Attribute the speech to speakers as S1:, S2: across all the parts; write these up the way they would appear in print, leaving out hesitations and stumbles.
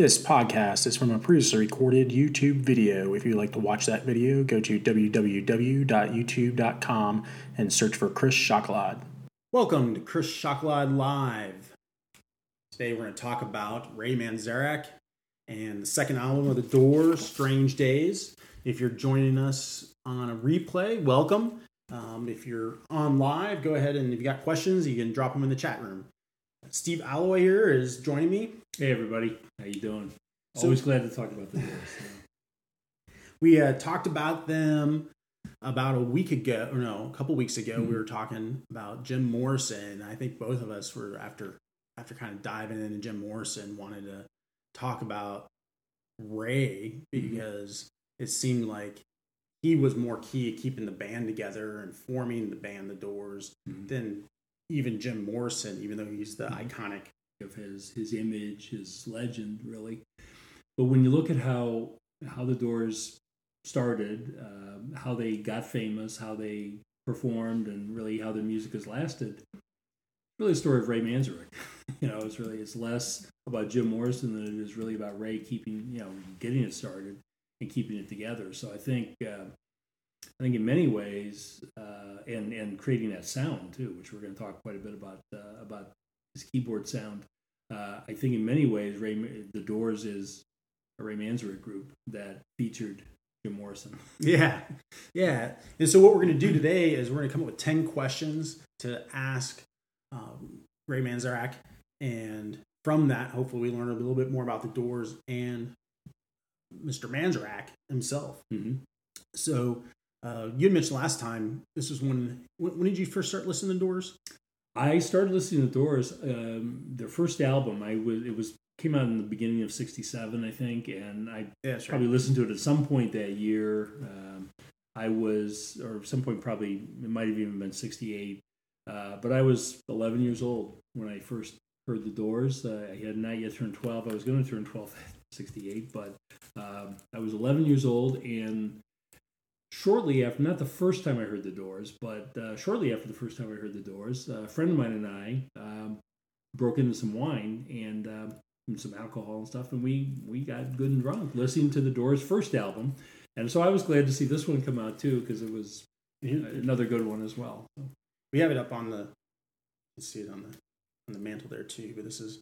S1: This podcast is from a previously recorded YouTube video. If you'd like to watch that video, go to www.youtube.com and search for Chris Chocolade. Welcome to Chris Chocolade Live. Today we're going to talk about Ray Manzarek and the second album of The Doors, Strange Days. If you're joining us on a replay, welcome. If you're on live, go ahead and if you got questions, you can drop them in the chat room. Steve Alloway here is joining me.
S2: Hey everybody, how you doing? Always glad to talk about the Doors.
S1: We talked about them about a couple weeks ago. Mm-hmm. We were talking about Jim Morrison. I think both of us were after kind of diving into Jim Morrison, wanted to talk about Ray because it seemed like he was more key at keeping the band together and forming the band The Doors than even Jim Morrison, even though he's the iconic
S2: of his image, his legend, really. But when you look at how the Doors started, how they got famous, how they performed, and really how their music has lasted, really a story of Ray Manzarek. It's less about Jim Morrison than it is really about Ray getting it started and keeping it together. So I think in many ways, and creating that sound too, which we're going to talk quite a bit about his keyboard sound. I think in many ways, The Doors is a Ray Manzarek group that featured Jim Morrison.
S1: Yeah. And so what we're going to do today is we're going to come up with 10 questions to ask Ray Manzarek, and from that, hopefully we learn a little bit more about The Doors and Mr. Manzarek himself. Mm-hmm. So you had mentioned last time, this was when did you first start listening to The Doors?
S2: I started listening to The Doors. Their first album, came out in the beginning of '67, I think, and I probably listened to it at some point that year. Some point probably it might have even been '68. But I was 11 years old when I first heard The Doors. I had not yet turned 12. I was going to turn 12 in '68, but I was 11 years old, and shortly after, not the first time I heard The Doors, but shortly after the first time I heard The Doors, a friend of mine and I broke into some wine and some alcohol and stuff, and we got good and drunk listening to The Doors' first album. And so I was glad to see this one come out too, because it was another good one as well. So.
S1: We have it up on let's see it on the mantle there too, but this is,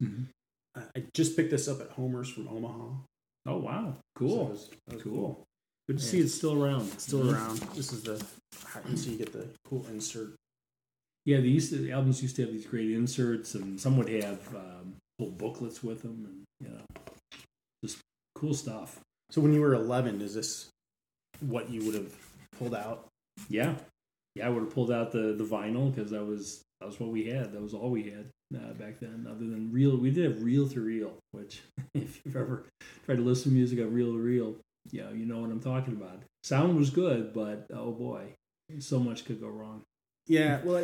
S1: I just picked this up at Homer's from Omaha.
S2: Oh, wow. Cool. So that was cool. Good to see it's still around.
S1: It's still around. This is so you get the cool insert.
S2: Yeah, the albums used to have these great inserts, and some would have whole booklets with them, and just cool stuff.
S1: So when you were 11, is this what you would have pulled out?
S2: Yeah, I would have pulled out the vinyl because that was what we had. That was all we had back then. Other than we did have reel to reel, which if you've ever tried to listen to music on reel to reel. Yeah, you know what I'm talking about. Sound was good, but oh boy, so much could go wrong.
S1: Yeah, well,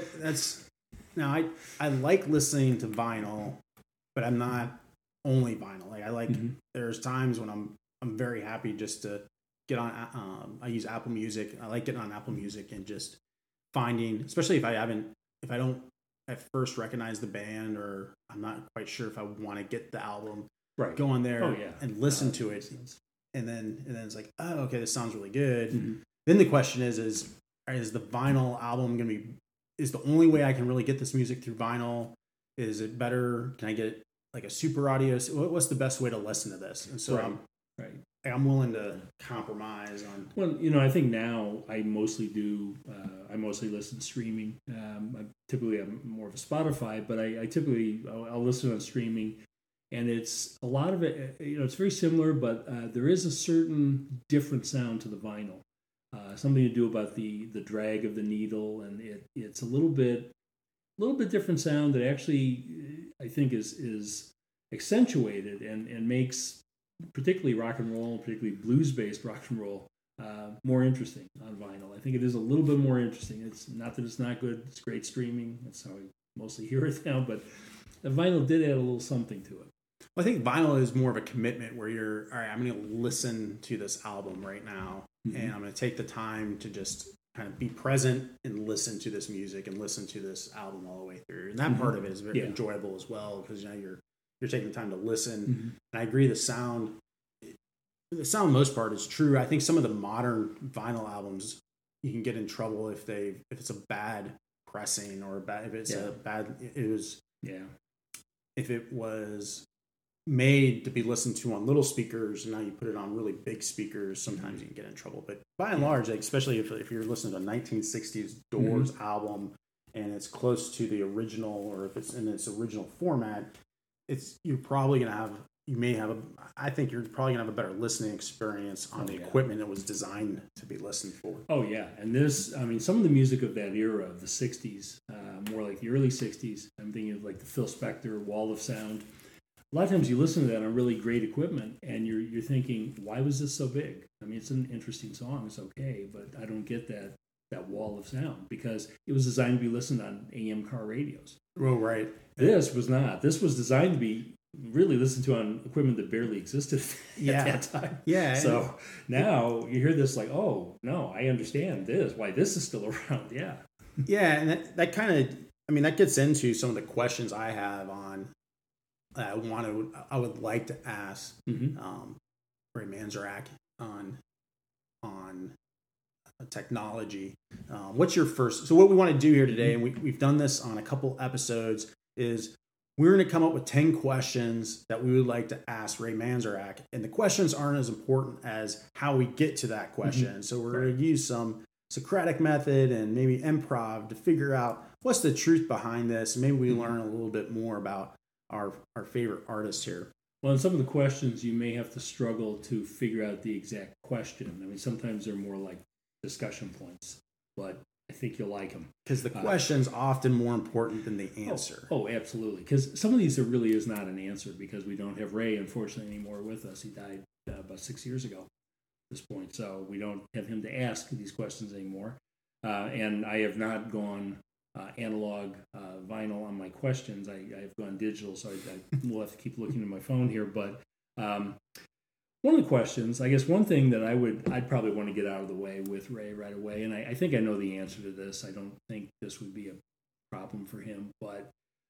S1: now I like listening to vinyl, but I'm not only vinyl. Like I like there's times when I'm very happy just to get on. I use Apple Music. I like getting on Apple Music and just finding, especially if I don't at first recognize the band or I'm not quite sure if I want to get the album.
S2: Right.
S1: Go on there and listen to it. And then it's like, oh, okay, this sounds really good. Mm-hmm. Then the question is the vinyl album going to be, is the only way I can really get this music through vinyl? Is it better? Can I get like a super audio? What's the best way to listen to this? And so I'm willing to compromise on.
S2: Well, I think now I mostly listen streaming. I'm more of a Spotify, but I'll listen on streaming. And it's a lot of it, it's very similar, but there is a certain different sound to the vinyl. Something to do about the drag of the needle, and it's a little bit different sound that actually I think is accentuated and makes particularly rock and roll, particularly blues-based rock and roll, more interesting on vinyl. I think it is a little bit more interesting. It's not that it's not good; it's great streaming. That's how we mostly hear it now, but the vinyl did add a little something to it.
S1: Well, I think vinyl is more of a commitment where you're, all right, I'm going to listen to this album right now, and I'm going to take the time to just kind of be present and listen to this music and listen to this album all the way through. And that part of it is very enjoyable as well, because you're you're taking the time to listen. And I agree, the sound most part is true. I think some of the modern vinyl albums, you can get in trouble if it's a bad pressing or if it was made to be listened to on little speakers and now you put it on really big speakers, sometimes you can get in trouble. But by and large, like, especially if you're listening to a 1960s Doors album and it's close to the original, or if it's in its original format, you're probably going to have I think you're probably going to have a better listening experience on the equipment that was designed to be listened for.
S2: Oh, yeah. And some of the music of that era, of the 60s, more like the early 60s, I'm thinking of like the Phil Spector, Wall of Sound. A lot of times you listen to that on really great equipment and you're thinking, why was this so big? I mean, it's an interesting song, it's okay, but I don't get that wall of sound because it was designed to be listened on AM car radios.
S1: Oh, right.
S2: This was not. This was designed to be really listened to on equipment that barely existed at that time.
S1: Yeah.
S2: So now you hear this like, oh, no, I understand why this is still around. Yeah.
S1: Yeah, and that kind of, that gets into some of the questions I have on, I would like to ask Ray Manzarek on technology. What's your first? So what we want to do here today, and we've done this on a couple episodes, is we're going to come up with 10 questions that we would like to ask Ray Manzarek, and the questions aren't as important as how we get to that question. So we're going to use some Socratic method and maybe improv to figure out what's the truth behind this. Maybe we learn a little bit more about our favorite artists here.
S2: Well, in some of the questions, you may have to struggle to figure out the exact question. Sometimes they're more like discussion points, but I think you'll like them.
S1: Because the question's often more important than the answer.
S2: Oh, absolutely. Because some of these, there really is not an answer because we don't have Ray, unfortunately, anymore with us. He died about 6 years ago at this point, so we don't have him to ask these questions anymore. And I have not gone analog vinyl on my questions. I've gone digital, so I will have to keep looking at my phone here. But one of the questions, I guess one thing that I'd probably want to get out of the way with Ray right away, and I think I know the answer to this. I don't think this would be a problem for him. But,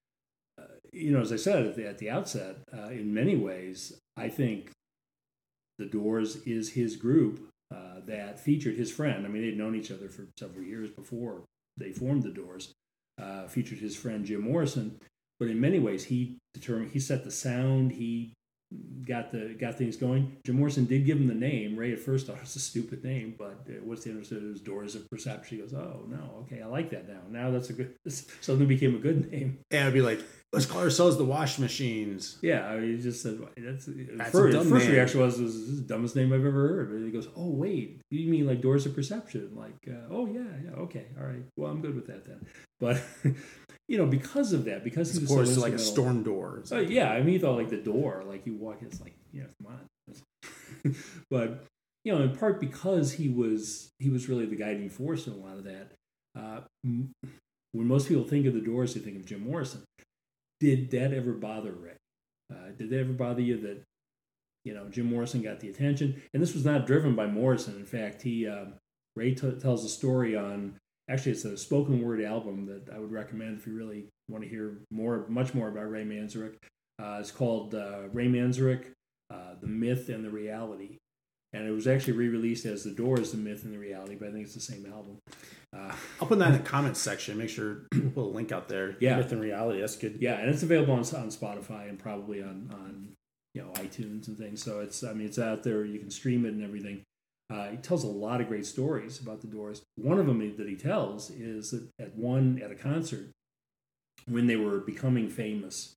S2: as I said at the outset, in many ways, I think The Doors is his group that featured his friend. They'd known each other for several years before they formed The Doors, featured his friend Jim Morrison, but in many ways he set the sound, he got things going. Jim Morrison did give him the name. Ray at first thought it was a stupid name, but once they understood it was Doors of Perception, he goes, oh no, okay, I like that now. Now that's suddenly became a good name.
S1: Yeah, it'd be like, let's call ourselves the Wash Machines.
S2: Yeah, he just said that's first reaction was, this is the dumbest name I've ever heard. And he goes, oh wait, you mean like Doors of Perception? Like, oh yeah, okay, all right, well I'm good with that then. But because of that, because he was
S1: so instrumental, like a storm door.
S2: He thought like the door, like you walk, it's like, yeah, come on. But in part because he was really the guiding force in a lot of that. When most people think of the Doors, they think of Jim Morrison. Did that ever bother Ray? Did that ever bother you that Jim Morrison got the attention? And this was not driven by Morrison. In fact, Ray tells a story on. Actually, it's a spoken word album that I would recommend if you really want to hear much more about Ray Manzarek. It's called Ray Manzarek, The Myth and the Reality. And it was actually re-released as The Doors, The Myth and the Reality, but I think it's the same album.
S1: I'll put that in the comments section. Make sure we'll put a link out there.
S2: Yeah.
S1: Myth and Reality, that's good.
S2: Yeah, and it's available on Spotify and probably on iTunes and things. So it's out there. You can stream it and everything. He tells a lot of great stories about the Doors. One of them that he tells is that at a concert, when they were becoming famous,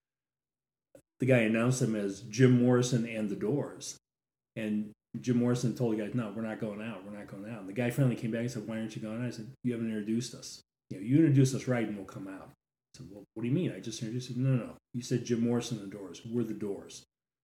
S2: the guy announced them as Jim Morrison and the Doors. And Jim Morrison told the guy, no, we're not going out. And the guy finally came back and said, why aren't you going out? I said, you haven't introduced us. You introduce us right and we'll come out. I said, well, what do you mean? I just introduced you. No. You said Jim Morrison and the Doors. We're the Doors.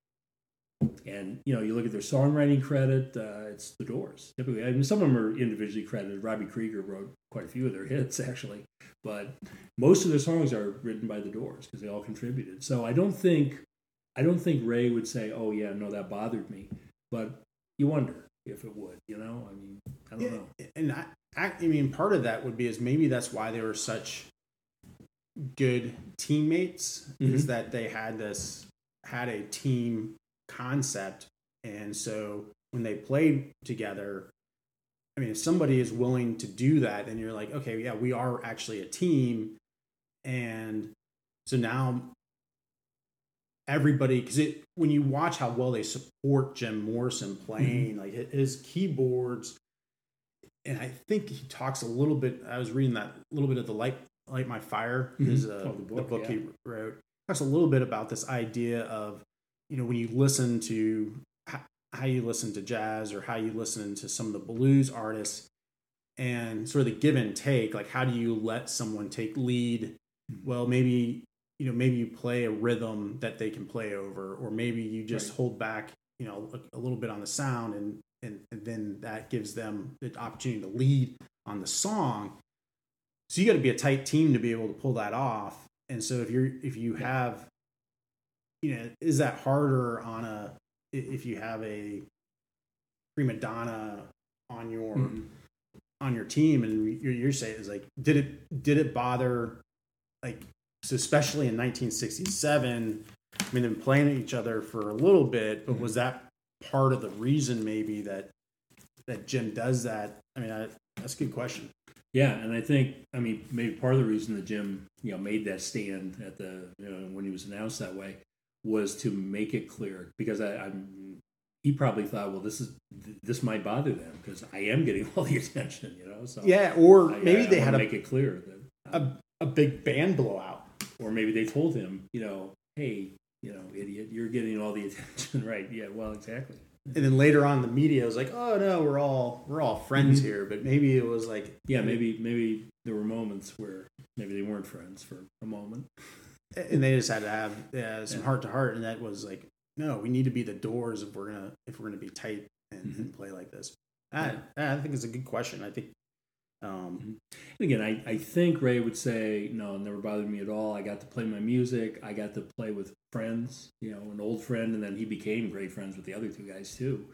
S2: And, you look at their songwriting credit, it's the Doors. Typically, some of them are individually credited. Robbie Krieger wrote quite a few of their hits, actually. But most of their songs are written by the Doors because they all contributed. So I don't think Ray would say, oh, yeah, no, that bothered me. But you wonder if it would, I don't know.
S1: And part of that would be is maybe that's why they were such good teammates, is that they had this had a team concept, and so when they played together, I mean, if somebody is willing to do that, then you're like, okay, yeah, we are actually a team. And so now everybody, because when you watch how well they support Jim Morrison playing, like his keyboards, and I think he talks a little bit, I was reading that a little bit of the Light My Fire, is the book he wrote, talks a little bit about this idea of, when you listen to how you listen to jazz or how you listen to some of the blues artists and sort of the give and take, like how do you let someone take lead? Well, maybe you play a rhythm that they can play over, or maybe you just hold back, a little bit on the sound, and then that gives them the opportunity to lead on the song. So you got to be a tight team to be able to pull that off. And so if you have, is that harder if you have a prima donna on your team, and you're saying is like, did it bother, like, so especially in 1967, I mean, they've been playing each other for a little bit, but was that part of the reason maybe that Jim does that? I mean, that's a good question.
S2: Yeah, and I think, maybe part of the reason that Jim, made that stand at the, when he was announced that way, was to make it clear, because he probably thought, well, this might bother them because I am getting all the attention, So
S1: yeah, or maybe they had
S2: to make it clear
S1: that a big band blowout,
S2: or maybe they told him, hey, idiot, you're getting all the attention, right? Yeah, well, exactly.
S1: And then later on, the media was like, "Oh no, we're all friends here." But maybe it was like,
S2: maybe there were moments where maybe they weren't friends for a moment,
S1: and they just had to have some heart to heart, and that was like, no, we need to be the Doors if we're gonna be tight and play like this. I think it's a good question. I think.
S2: And again, I think Ray would say, no, it never bothered me at all. I got to play my music. I got to play with friends, an old friend, and then he became great friends with the other two guys too.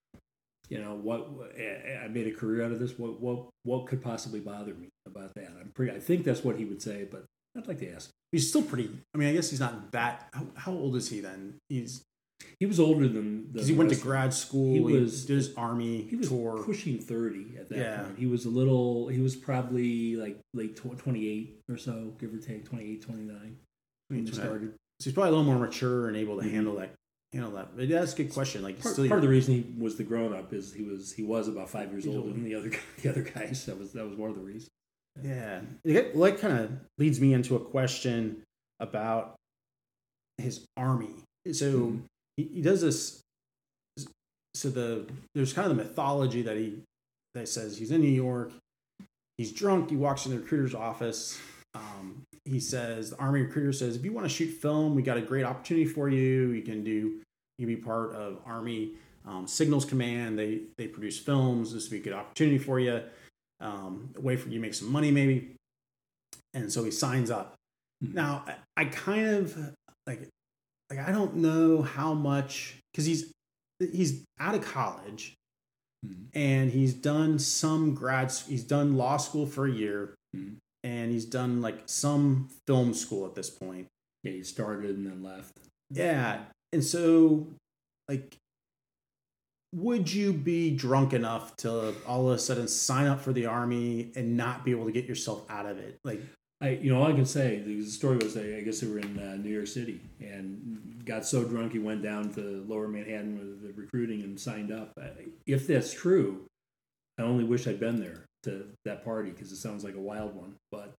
S2: I made a career out of this. What could possibly bother me about that? I think that's what he would say, but I'd like to ask.
S1: He's still pretty. I mean, I guess he's not that. How old is he then?
S2: He was older than
S1: because he went to grad school. He did his army
S2: He was
S1: tour.
S2: pushing 30 at that point. He was probably like late 28 or so, give or take, 28, 29 when he started.
S1: So he's probably a little more mature and able to handle that. But that's a good question. Like
S2: part of the reason he was the grown up is he was about 5 years older than the other guys. That was one of the reasons.
S1: Yeah. Well, that kind of leads me into a question about his army. So he does this. So there's kind of the mythology that says he's in New York, he's drunk, he walks in the recruiter's office. He says, the Army recruiter says, if you want to shoot film, we got a great opportunity for you. You can be part of Army Signals Command. They produce films. This would be a good opportunity for you. A way for you to make some money maybe. And so he signs up. Now, I kind of like I don't know how much, because he's out of college and he's done he's done law school for a year and he's done like some film school at this point.
S2: Yeah, he started and then left.
S1: Yeah. And so, like, would you be drunk enough to all of a sudden sign up for the Army and not be able to get yourself out of it? Like,
S2: all I can say, the story was I guess they were in New York City and got so drunk he went down to Lower Manhattan with the recruiting and signed up. If that's true, I only wish I'd been there to that party because it sounds like a wild one. But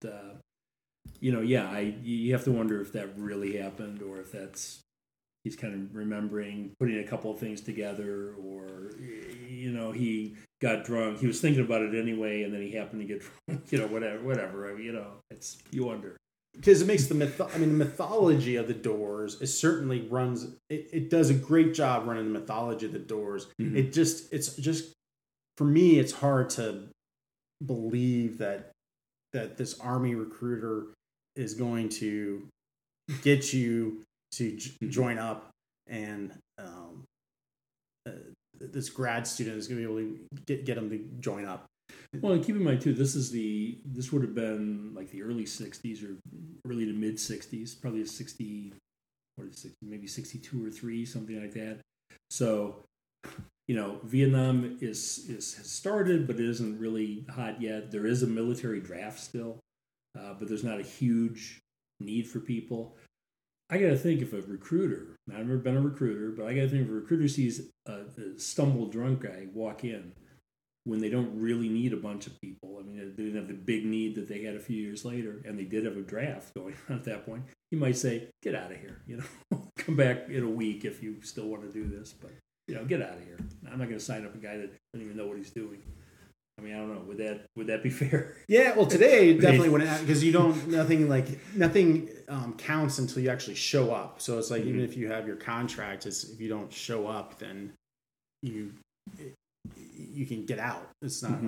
S2: you have to wonder if that really happened or if he's kind of remembering putting a couple of things together, or he got drunk. He was thinking about it anyway, and then he happened to get drunk. Whatever. It's, you wonder,
S1: because it makes the mythology of the Doors. It certainly runs. It does a great job running the mythology of the Doors. It's just for me, it's hard to believe that this Army recruiter is going to get you to join up, and this grad student is going to be able to get him to join up.
S2: Well, and keep in mind too, this would have been like the early '60s or early to mid '60s, probably maybe 62 or 3, something like that. So, Vietnam has started, but it isn't really hot yet. There is a military draft still, but there's not a huge need for people. I got to think if a recruiter, I've never been a recruiter, but I got to think if a recruiter sees a stumbled drunk guy walk in when they don't really need a bunch of people. I mean, they didn't have the big need that they had a few years later, and they did have a draft going on at that point. You might say, get out of here, come back in a week if you still want to do this, but, get out of here. I'm not going to sign up a guy that doesn't even know what he's doing. I mean, I don't know. Would that be fair?
S1: Yeah, well, today definitely wouldn't, because nothing counts until you actually show up. So it's like, even if you have your contract, if you don't show up, then you can get out. It's not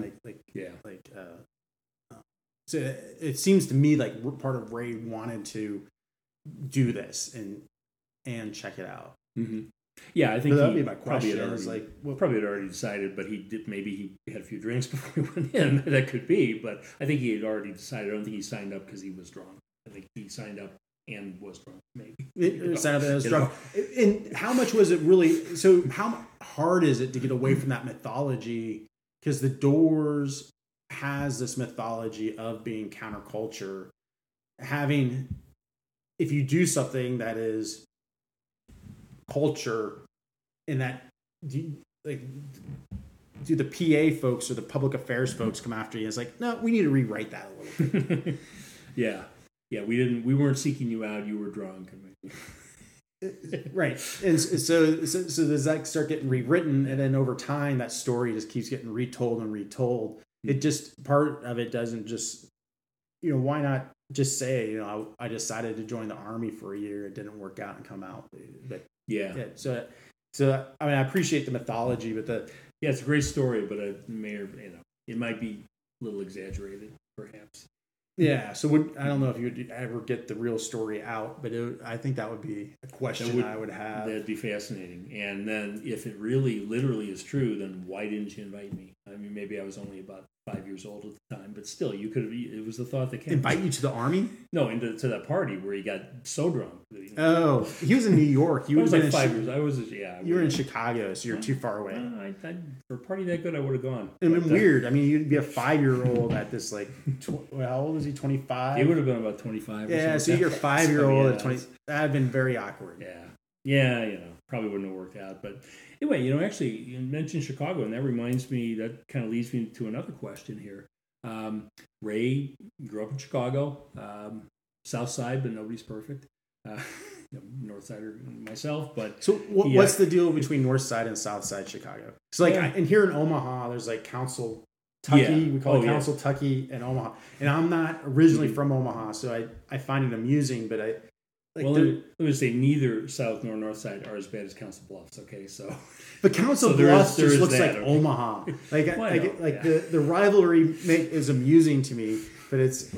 S1: so it seems to me like part of Ray wanted to do this and check it out.
S2: Mm-hmm. Yeah, I think
S1: that'd be my question.
S2: Probably had already decided, but maybe he had a few drinks before he went in. That could be, but I think he had already decided. I don't think he signed up because he was drunk. I think he signed up and was drunk, maybe.
S1: Signed up and was drunk. And how much was it really? So how hard is it to get away from that mythology? Because The Doors has this mythology of being counterculture. If you do something that is culture, in that do the PA folks or the public affairs folks come after you? It's like, no, we need to rewrite that a little bit.
S2: yeah, we weren't seeking you out. You were drunk.
S1: Right. And so does that start getting rewritten, and then over time that story just keeps getting retold and retold? It just, part of it doesn't just, why not just say, I decided to join the Army for a year, it didn't work out, and come out. But yeah. So I mean, I appreciate the mythology, but
S2: it's a great story, but it might be a little exaggerated, perhaps.
S1: Yeah. So I don't know if you would ever get the real story out, but I think that would be a question I would have.
S2: That'd be fascinating. And then if it really literally is true, then why didn't you invite me? I mean, maybe I was only about 5 years old at the time, but still, you could have. It was the thought that came.
S1: Invite you to the Army?
S2: No, to that party where he got so drunk.
S1: Oh, he was in New York.
S2: You was like 5 years. I was. You
S1: were in Chicago, so you're too far away.
S2: For a party that good, I would have gone.
S1: It'd been weird. I mean, you'd be a 5-year-old at this how old was he? 25.
S2: He would have been about 25.
S1: Yeah, so you're a 5-year-old at 20. That'd been very awkward.
S2: Yeah. Probably wouldn't have worked out, but. Anyway, actually, you mentioned Chicago, and that reminds me, that kind of leads me to another question here. Ray grew up in Chicago, South Side, but nobody's perfect. North Sider myself, but...
S1: So what's the deal between North Side and South Side Chicago? So and here in Omaha, there's Council Tucky, we call it Council Tucky and Omaha. And I'm not originally from Omaha, so I find it amusing, but
S2: let me say, neither South nor North Side are as bad as Council Bluffs. Okay, so
S1: but Council Bluffs just looks like Omaha. The rivalry is amusing to me, but it's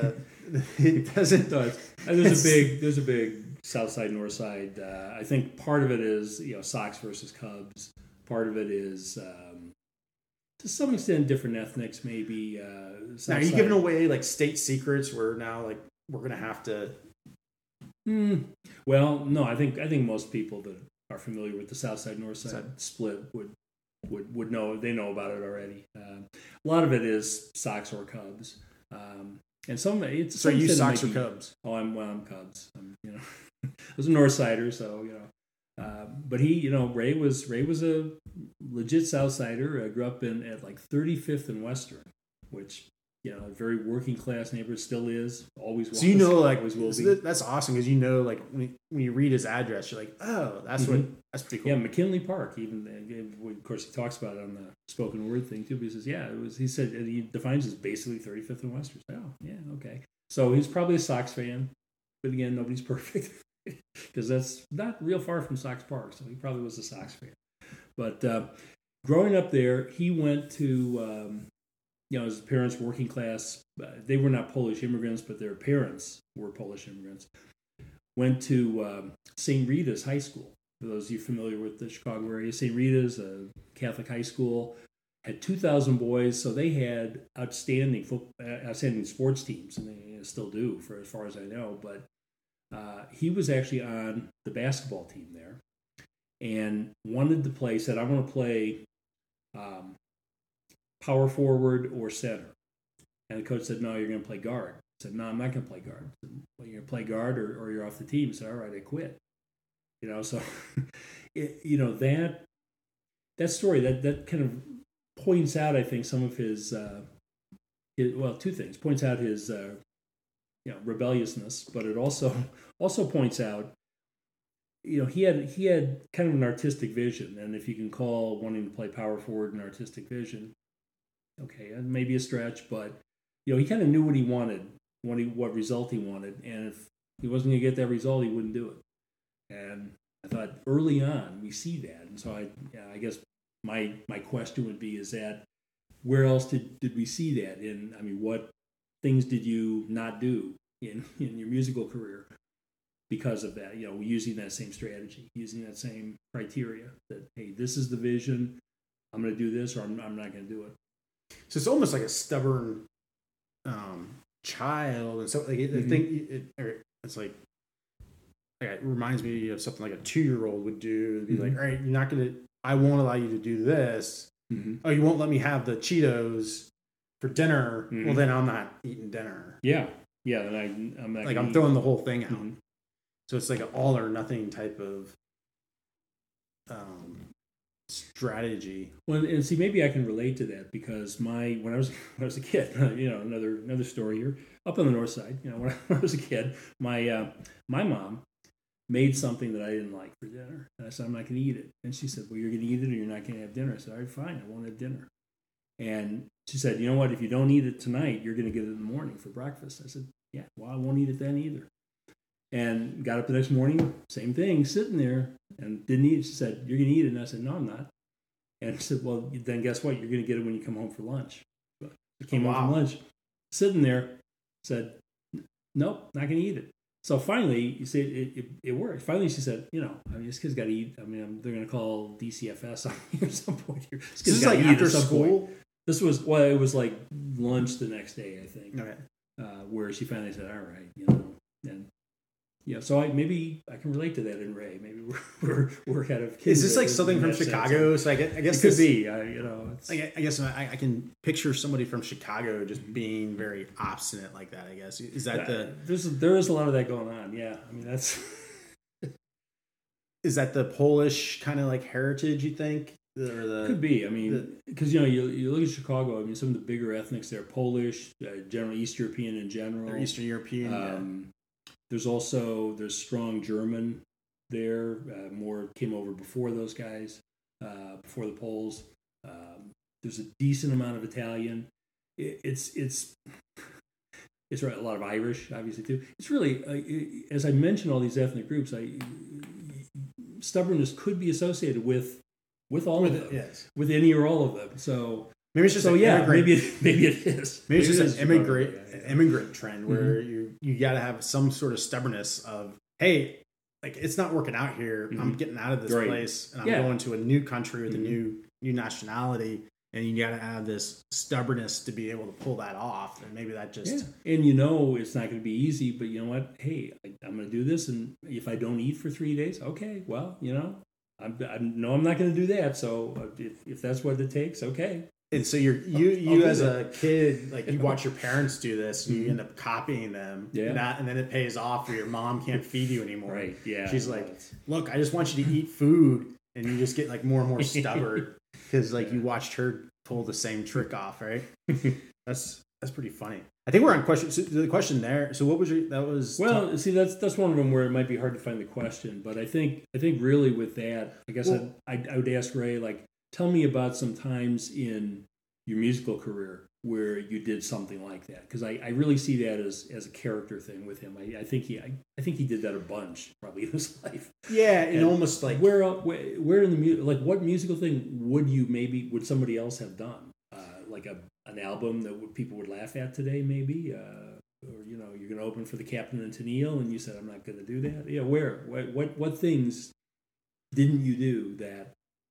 S1: it doesn't.
S2: There's a big South Side, North Side. I think part of it is Sox versus Cubs. Part of it is to some extent different ethnics, maybe.
S1: Now, are you giving away state secrets where now we're gonna have to?
S2: Well, no, I think most people that are familiar with the South Side North Side split would know. They know about it already. A lot of it is Sox or Cubs, and some it's.
S1: So you Sox or Cubs?
S2: Oh, I'm Cubs. I was a North Sider, so But Ray was a legit South Sider. Grew up at 35th and Western, which. A very working class neighborhood, still is, always was.
S1: So
S2: always will be.
S1: That's awesome, because when you read his address, you're like, oh, that's that's pretty cool.
S2: Yeah, McKinley Park. Even of course he talks about it on the spoken word thing too. But he says, He said he defines it as basically 35th and Western. Oh, yeah, okay. So he's probably a Sox fan, but again, nobody's perfect because that's not real far from Sox Park. So he probably was a Sox fan. But growing up there, he went to. His parents, working class, they were not Polish immigrants, but their parents were Polish immigrants. Went to St. Rita's High School. For those of you familiar with the Chicago area, St. Rita's, a Catholic high school, had 2,000 boys, so they had outstanding sports teams, and they still do, for as far as I know. But he was actually on the basketball team there and wanted to play, said, I want to play power forward or center. And the coach said, no, you're going to play guard. I said, no, I'm not going to play guard. I said, well, you're going to play guard or you're off the team. I said, all right, I quit. So, that story, that kind of points out, I think, some of his two things. Points out his, rebelliousness, but it also points out, he had kind of an artistic vision. And if you can call wanting to play power forward an artistic vision, okay, maybe a stretch, but he kind of knew what he wanted, what result he wanted, and if he wasn't going to get that result, he wouldn't do it. And I thought early on we see that, and so I guess my question would be: is that where else did we see that? What things did you not do in your musical career because of that? Using that same strategy, using that same criteria. That hey, this is the vision. I'm going to do this, or I'm not going to do it.
S1: So it's almost like a stubborn child, and so like I think it's like it reminds me of something like a 2-year-old would do. It'd be like, all right, you're not gonna. I won't allow you to do this. Oh, you won't let me have the Cheetos for dinner. Well, then I'm not eating dinner.
S2: Yeah. Then I'm not
S1: like I'm throwing the whole thing out. So it's like an all or nothing type of strategy.
S2: Well, and see, maybe I can relate to that because when I was a kid, another story here up on the north side. When I was a kid, my mom made something that I didn't like for dinner, and I said I'm not going to eat it. And she said, "Well, you're going to eat it, or you're not going to have dinner." I said, "All right, fine, I won't have dinner." And she said, "You know what? If you don't eat it tonight, you're going to get it in the morning for breakfast." I said, "Yeah, well, I won't eat it then either." And got up the next morning, same thing, sitting there, and didn't eat it. She said, "You're going to eat it," and I said, "No, I'm not." And she said, "Well, then guess what? You're going to get it when you come home for lunch." I came home from lunch, sitting there, said, "Nope, not going to eat it." So finally, you see, it worked. Finally, she said, this kid's got to eat. They're going to call DCFS on me at some point here.
S1: This is like after school?
S2: This was, it was like lunch the next day, I think.
S1: Okay.
S2: Where she finally said, all right, and so maybe I can relate to that in Ray. Maybe we're kind of kids.
S1: Is this like something from Chicago? So I guess
S2: it could be.
S1: I guess I can picture somebody from Chicago just being very obstinate like that. I guess is that
S2: there is a lot of that going on. Yeah, that's.
S1: Is that the Polish kind of like heritage? You think?
S2: Could be. Because you look at Chicago. Some of the bigger ethnics there, Polish, generally East European in general.
S1: They're Eastern European.
S2: There's strong German there. More came over before those guys, before the Poles. There's a decent amount of Italian. It's right. A lot of Irish, obviously too. It's really, as I mentioned, all these ethnic groups. Stubbornness could be associated with all of them,
S1: yes,
S2: with any or all of them. So
S1: maybe it's just
S2: maybe it is.
S1: Maybe it's just an immigrant trend where you got to have some sort of stubbornness of, hey, like it's not working out here. I'm getting out of this place and I'm going to a new country with a new nationality, and you got to have this stubbornness to be able to pull that off. And maybe that just
S2: and it's not going to be easy, but you know what? Hey, I'm going to do this, and if I don't eat for 3 days, okay, well, I know I'm not going to do that. So if that's what it takes, okay.
S1: And so you as a kid, like you watch your parents do this, and you end up copying them, and then it pays off, or your mom can't feed you anymore.
S2: Right? Yeah.
S1: She's like, "Look, I just want you to eat food," and you just get like more and more stubborn because like you watched her pull the same trick off, right? That's pretty funny. I think we're on question. So the question there. So what was
S2: see, that's one of them where it might be hard to find the question, but I think really with that, I guess I would ask Ray, like, tell me about some times in your musical career where you did something like that, because I really see that as a character thing with him. I think he did that a bunch probably in his life.
S1: Yeah, and almost like
S2: where in the like what musical thing would somebody else have done? Like an album that people would laugh at today, maybe, or you're going to open for the Captain and Tennille, and you said I'm not going to do that. Yeah, what things didn't you do that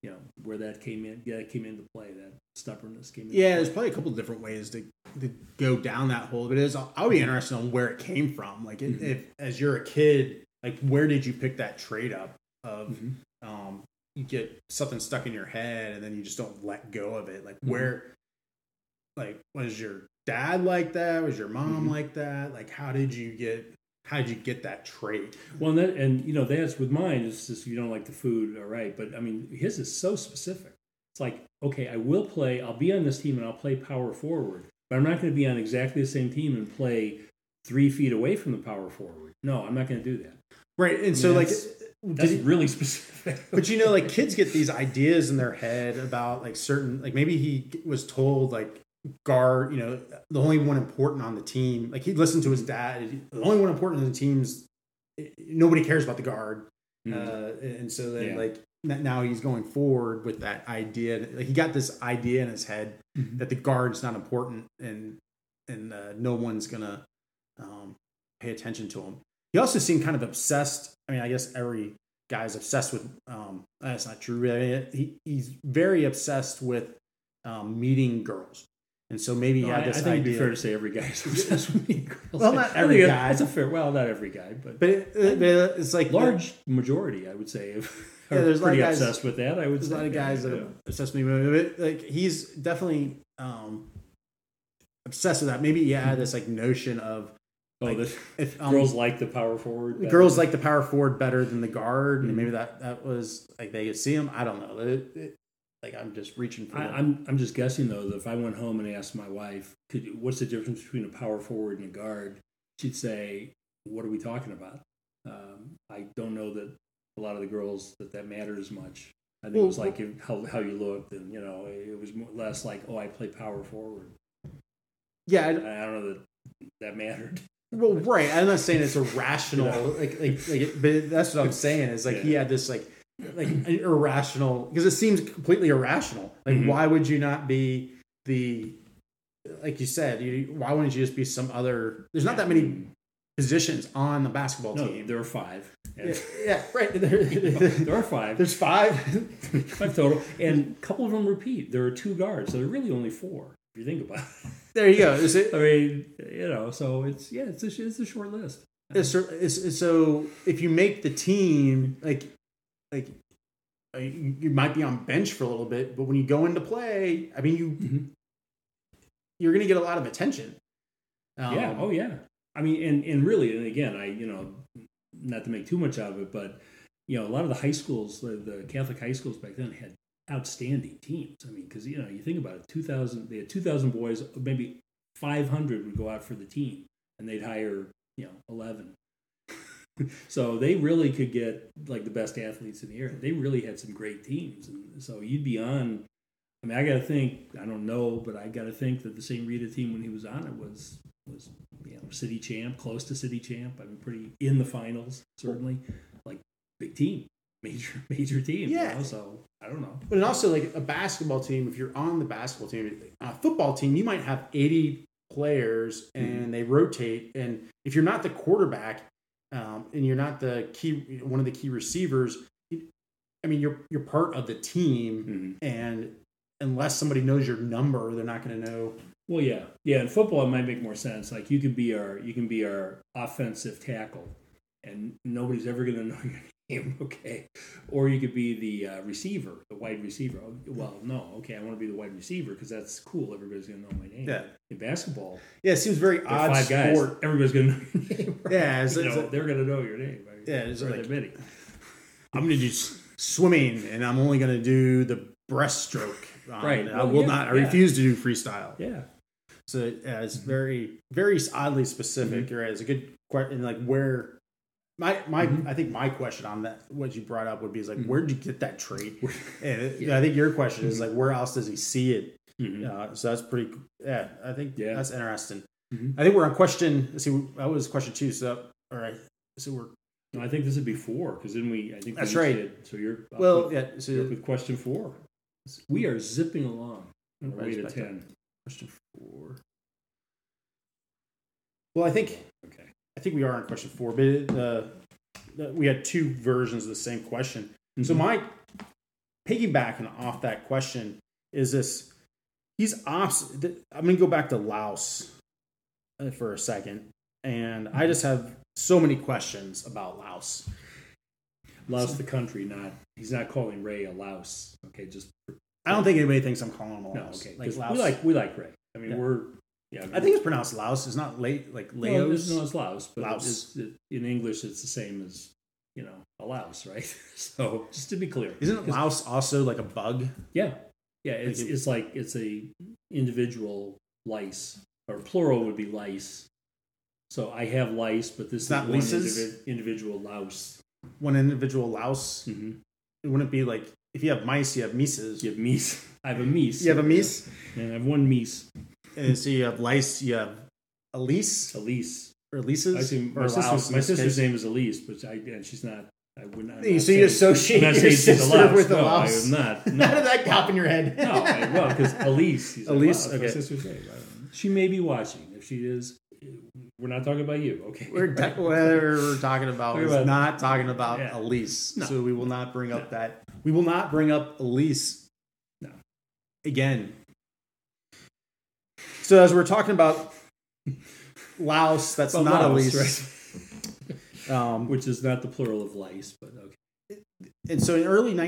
S2: where that came in. Yeah, it came into play. That stubbornness came in.
S1: Yeah, there's probably a couple of different ways to go down that hole. But I'll be interested on where it came from. Like, if as you're a kid, like, where did you pick that trait up of? You get something stuck in your head, and then you just don't let go of it. Like, where, like, was your dad like that? Was your mom like that? Like, how did you get that trait?
S2: Well, that's with mine. It's just, you don't like the food, all right. But I mean, his is so specific. It's like, okay, I'll be on this team and I'll play power forward, but I'm not going to be on exactly the same team and play 3 feet away from the power forward. No, I'm not going to do that.
S1: Right. And so, like,
S2: that's really specific.
S1: But like, kids get these ideas in their head about, like, certain, like, maybe he was told, like, guard, the only one important on the team. Like, he listened to his dad. The only one important on the team's, nobody cares about the guard. And so then, like, now he's going forward with that idea. Like, he got this idea in his head that the guard's not important, and no one's gonna pay attention to him. He also seemed kind of obsessed. I mean, I guess every guy's obsessed with. That's not true. Really, he's very obsessed with meeting girls, and so maybe he had this idea.
S2: I think it'd be fair to say every guy's obsessed with meeting girls.
S1: Well, not every guy.
S2: It's a fair. Well, not every guy, but
S1: it's like
S2: large majority, I would say.
S1: There's
S2: pretty obsessed with that. I would
S1: there's
S2: say
S1: a lot of guys that are obsessed with me. But, like, he's definitely obsessed with that. Maybe he had this, like, notion of. Like, if
S2: girls like the power forward better.
S1: Girls like the power forward better than the guard, and maybe that was, like, they could see him. I don't know. Like, I'm just reaching for.
S2: I'm just guessing, though, that if I went home and asked my wife, what's the difference between a power forward and a guard, she'd say, "What are we talking about?" I don't know that a lot of the girls that matters much. I think it was like how you looked, and it was more, less like, oh, I play power forward.
S1: Yeah,
S2: I don't know that mattered.
S1: Well, right. I'm not saying it's irrational, but that's what I'm saying is, like, he had this like irrational, because it seems completely irrational. Like, why would you not be like you said, why wouldn't you just be some other? There's not that many positions on the basketball team.
S2: There are 5.
S1: Yeah, right.
S2: There are 5.
S1: There's 5.
S2: 5 total, and a couple of them repeat. There are 2 guards, so there are really only 4 if you think about it.
S1: There you go. Is it?
S2: I mean, so it's a short list.
S1: So if you make the team, like you might be on bench for a little bit, but when you go into play, I mean, you're going to get a lot of attention.
S2: Oh yeah. I mean, and really, and again, not to make too much out of it, but a lot of the high schools, the Catholic high schools back then had outstanding teams. I mean, because you think about it, they had 2,000 boys, maybe 500 would go out for the team, and they'd hire 11. So they really could get, like, the best athletes in the area. They really had some great teams, and so you'd be on. I mean, I got to think. I don't know, but I got to think that the St. Rita team when he was on it was city champ, close to city champ. I mean, pretty in the finals, certainly. Like, big team. Major team, so I don't know.
S1: But also, like, a basketball team, if you're on the basketball team, a football team, you might have 80 players and they rotate. And if you're not the quarterback and you're not one of the key receivers, I mean, you're part of the team, and unless somebody knows your number, they're not going to know.
S2: Well, yeah. In football, it might make more sense. Like, you can be our offensive tackle, and nobody's ever going to know your name, okay? Or you could be the receiver, the wide receiver. Well, no, okay, I want to be the wide receiver because that's cool. Everybody's going to know my name.
S1: Yeah.
S2: In basketball,
S1: it seems very odd.
S2: 5 guys, everybody's going to know your name. Right?
S1: Yeah,
S2: they're going to know your name. Right?
S1: Yeah, it's like,
S2: admitting.
S1: I'm going to do swimming, and I'm only going to do the breaststroke.
S2: Right.
S1: I will not. I refuse to do freestyle.
S2: Yeah.
S1: So it's very, very oddly specific. Right? It's a good question. Like, where I think my question on that, what you brought up, would be is like, where did you get that trait? And I think your question is like, where else does he see it? So that's pretty. Yeah, I think that's interesting. I think we're on question. Let's see, that was question 2. So all right, so we're.
S2: No, I think this would be 4 because then I think
S1: that's right.
S2: So you're
S1: So
S2: you're with question 4. We are zipping along on the way to 10.
S1: Question 4. Well, I think we are on question 4, but we had 2 versions of the same question. So piggybacking off that question is this: I'm going to go back to Laos for a second, and I just have so many questions about Laos.
S2: Laos, the country, he's not calling Ray a louse. Okay,
S1: I don't think anybody thinks I'm calling him a louse.
S2: Okay,
S1: like
S2: Laos. We like Ray. I mean,
S1: I think it's pronounced Laos. It's not like Laos.
S2: No, it's Laos. But
S1: Laos.
S2: In English, it's the same as a louse, right? So just to be clear,
S1: isn't Laos also like a bug?
S2: Yeah. It's like it's a individual lice, or plural would be lice. So I have lice, but this is
S1: not
S2: one
S1: individual
S2: louse.
S1: One individual louse.
S2: Mm-hmm.
S1: It wouldn't be like if you have mice, you have mices.
S2: You have meese. I have a meese.
S1: You have a meese?
S2: And I have one meese.
S1: And so you have lice, you have Elise?
S2: Elise.
S1: Or Elises?
S2: My sister's name is Elise, but she's not. I would not.
S1: So you associate your sister with a louse?
S2: I am not. No.
S1: How did that pop in your head?
S2: No, because Elise.
S1: Elise,
S2: okay. My sister's name. She may be watching. If she is, we're not talking about you, okay?
S1: Whatever we're talking about is not talking about Elise.
S2: No.
S1: So we will not bring up that. We will not bring up Elise again. So as we're talking about Laos, that's not
S2: Laos,
S1: Elise.
S2: Right? Which is not the plural of lice, but okay.
S1: And so in early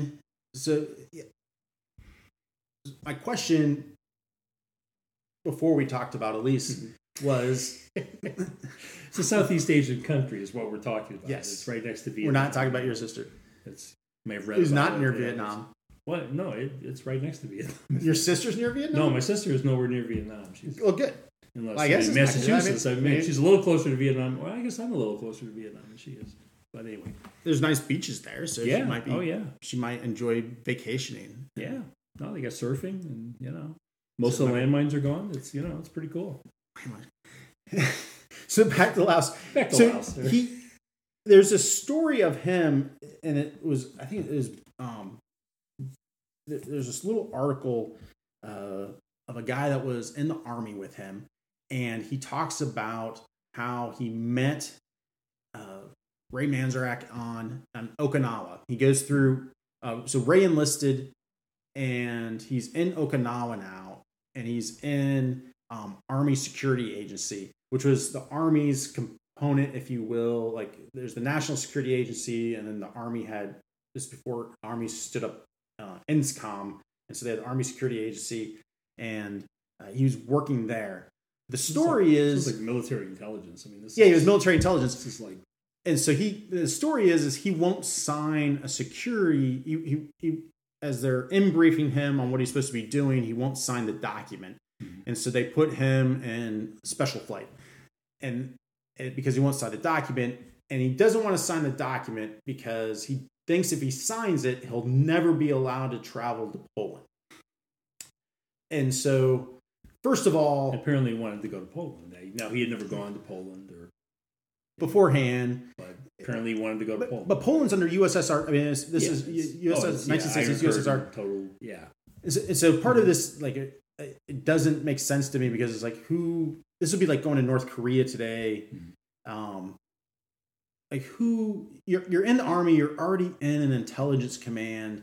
S1: my question before we talked about Elise was...
S2: It's a Southeast Asian country is what we're talking about.
S1: Yes.
S2: It's right next to Vietnam.
S1: We're not talking about your sister.
S2: May have read
S1: Who's
S2: about
S1: not near Vietnam.
S2: What? No, it's right next to Vietnam.
S1: Your sister's near Vietnam?
S2: No, my sister is nowhere near Vietnam. She's
S1: good.
S2: Unless,
S1: I guess
S2: Massachusetts. She's a little closer to Vietnam. Well, I guess I'm a little closer to Vietnam than she is. But anyway,
S1: there's nice beaches there, so she might be.
S2: Oh yeah,
S1: she might enjoy vacationing.
S2: Yeah. No, they got surfing, and most of the landmines are gone. It's it's pretty cool.
S1: So back to Laos.
S2: Laos.
S1: There's a story of him, and there's this little article of a guy that was in the army with him, and he talks about how he met Ray Manzarek on Okinawa. He goes through, so Ray enlisted, and he's in Okinawa now, and he's in Army Security Agency, which was the Army's component, if you will. Like there's the National Security Agency, and then the Army had, this before Army stood up INSCOM, and so they had the Army Security Agency, and he was working there. The story is
S2: like military intelligence. I mean,
S1: he was military intelligence.
S2: This is like,
S1: and so the story is he won't sign a security. He as they're in briefing him on what he's supposed to be doing, he won't sign the document, and so they put him in special flight, and because he won't sign the document, and he doesn't want to sign the document because he thinks if he signs it, he'll never be allowed to travel to Poland. And so, first of all...
S2: Apparently he wanted to go to Poland. Now, he had never gone to Poland or
S1: beforehand.
S2: But apparently he wanted to go to Poland.
S1: But Poland's under USSR. I mean, this is USSR, 1960s USSR.
S2: Total, yeah.
S1: And so part of this, like, it doesn't make sense to me because it's like, this would be like going to North Korea today. Like you're in the army, you're already in an intelligence command.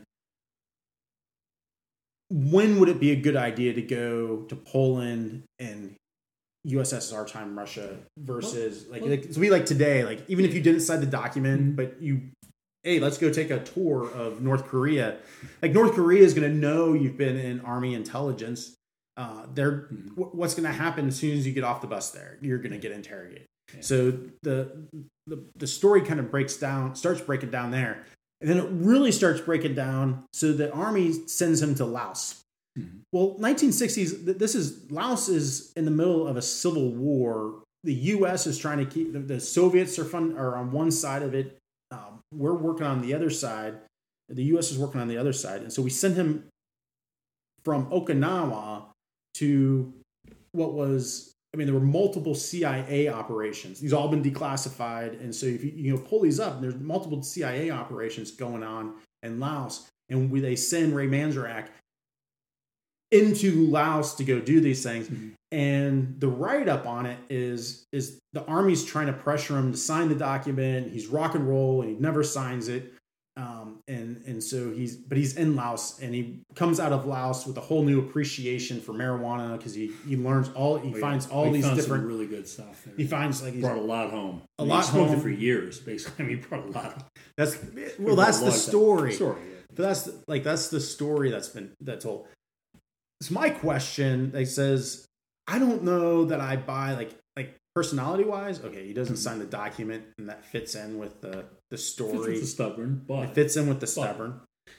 S1: When would it be a good idea to go to Poland and USSR time Russia versus it's be like today, like even if you didn't sign the document, but let's go take a tour of North Korea. Like North Korea is going to know you've been in army intelligence. What's going to happen as soon as you get off the bus there? You're going to get interrogated. Yeah. So the story kind of starts breaking down there. And then it really starts breaking down. So the army sends him to Laos. Mm-hmm. Well, 1960s, Laos is in the middle of a civil war. The U.S. is trying to keep, the Soviets are on one side of it. We're working on the other side. The U.S. is working on the other side. And so we send him from Okinawa to there were multiple CIA operations. These all been declassified. And so if you pull these up, there's multiple CIA operations going on in Laos. And they send Ray Manzarek into Laos to go do these things. Mm-hmm. And the write-up on it is the army's trying to pressure him to sign the document. He's rock and roll and he never signs it. And so he's in Laos, and he comes out of Laos with a whole new appreciation for marijuana because he learns finds all these different
S2: really good stuff there.
S1: He finds
S2: he brought a lot home.
S1: He smoked
S2: it for years, basically. I mean, he brought a lot home.
S1: That's the story.
S2: Yeah.
S1: But that's the story that's told. So my question, says, I don't know that I buy like personality wise. Okay, he doesn't sign the document, and that fits in with the story.
S2: It's stubborn, but
S1: it fits in with the stubborn.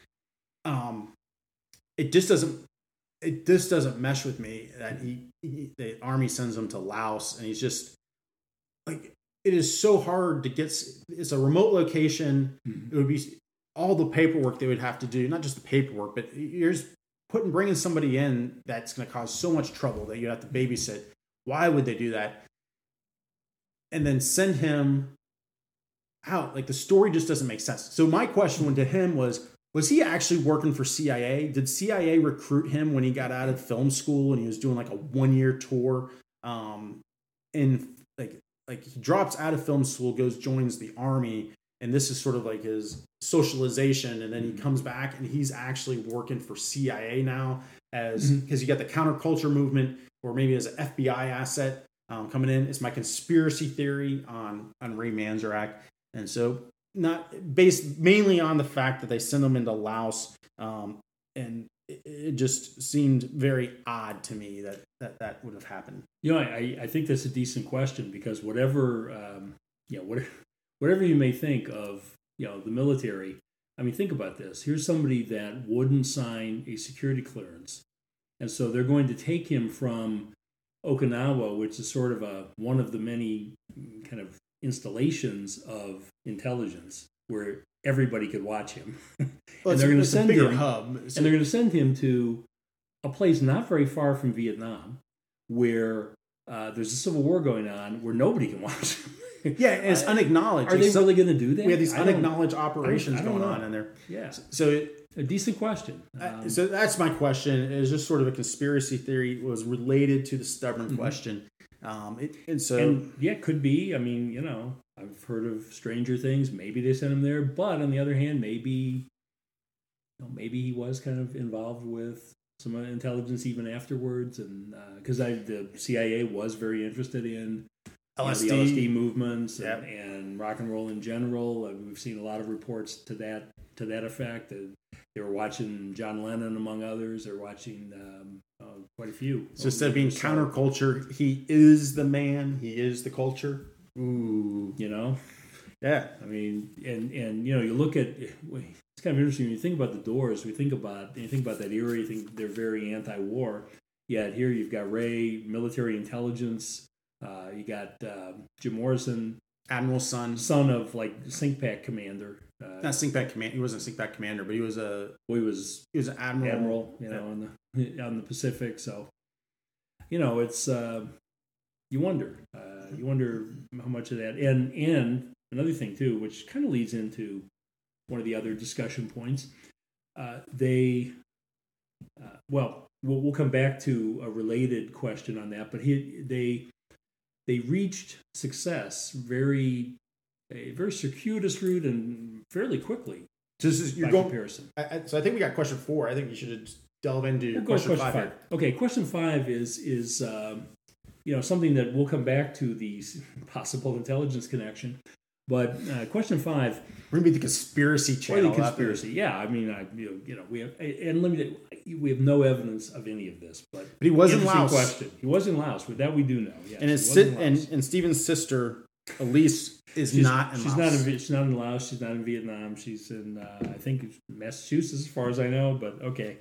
S1: It just doesn't mesh with me that the army sends him to Laos, and he's just like, it is so hard to get. It's a remote location. Mm-hmm. It would be all the paperwork they would have to do, not just the paperwork, but you're just bringing somebody in that's going to cause so much trouble that you have to babysit. Why would they do that? And then send him out. Like, the story just doesn't make sense. So my question to him was he actually working for CIA? Did CIA recruit him when he got out of film school and he was doing like a 1-year tour? And like he drops out of film school, joins the army, and this is sort of like his socialization. And then he comes back and he's actually working for CIA now because you got the counterculture movement, or maybe as an FBI asset coming in. It's my conspiracy theory on Ray Manzarek. And so, not based mainly on the fact that they send them into Laos, and it just seemed very odd to me that would have happened.
S2: I think that's a decent question, because whatever you may think of, the military. I mean, think about this. Here's somebody that wouldn't sign a security clearance, and so they're going to take him from Okinawa, which is sort of one of the many kind of installations of intelligence where everybody could watch him.
S1: Well, and they're going to send him hub.
S2: And they're going to send him to a place not very far from Vietnam, where there's a civil war going on, where nobody can watch him.
S1: Yeah, and it's unacknowledged.
S2: Are they really going to do that?
S1: We have these unacknowledged operations going on in there.
S2: Yeah.
S1: So
S2: a decent question.
S1: So that's my question. It was just sort of a conspiracy theory. It was related to the stubborn question.
S2: It could be. I mean, I've heard of Stranger Things. Maybe they sent him there, but on the other hand, maybe he was kind of involved with some intelligence even afterwards, and because the CIA was very interested in the LSD movements and rock and roll in general. We've seen a lot of reports to that effect. They were watching John Lennon, among others. They're watching quite a few.
S1: So instead of being counterculture, he is the man. He is the culture. Ooh,
S2: Yeah. I mean, and you look at, it's kind of interesting when you think about the Doors. You think about that era. You think they're very anti-war. Yet here you've got Ray, military intelligence. You got Jim Morrison,
S1: Admiral's son
S2: of like SINCPAC commander.
S1: Not SINCPAC commander. He wasn't a SINCPAC commander, but he was an
S2: admiral. On the Pacific. So, it's you wonder how much of that. And another thing too, which kind of leads into one of the other discussion points. We'll come back to a related question on that, but they reached success a very circuitous route and fairly quickly.
S1: Comparison. So I think we got question 4. I think you should delve into question 5.
S2: Okay, question 5 is something that we'll come back to, the possible intelligence connection. But question 5,
S1: we're gonna be the conspiracy channel.
S2: Or the conspiracy, yeah. I mean, we have no evidence of any of this, but
S1: he was in Laos.
S2: Question. He was in Laos, but that we do know. Yes,
S1: and Stephen's sister Elise she's not in Laos.
S2: She's not in Laos. She's not in Vietnam. She's in I think Massachusetts, as far as I know. But okay,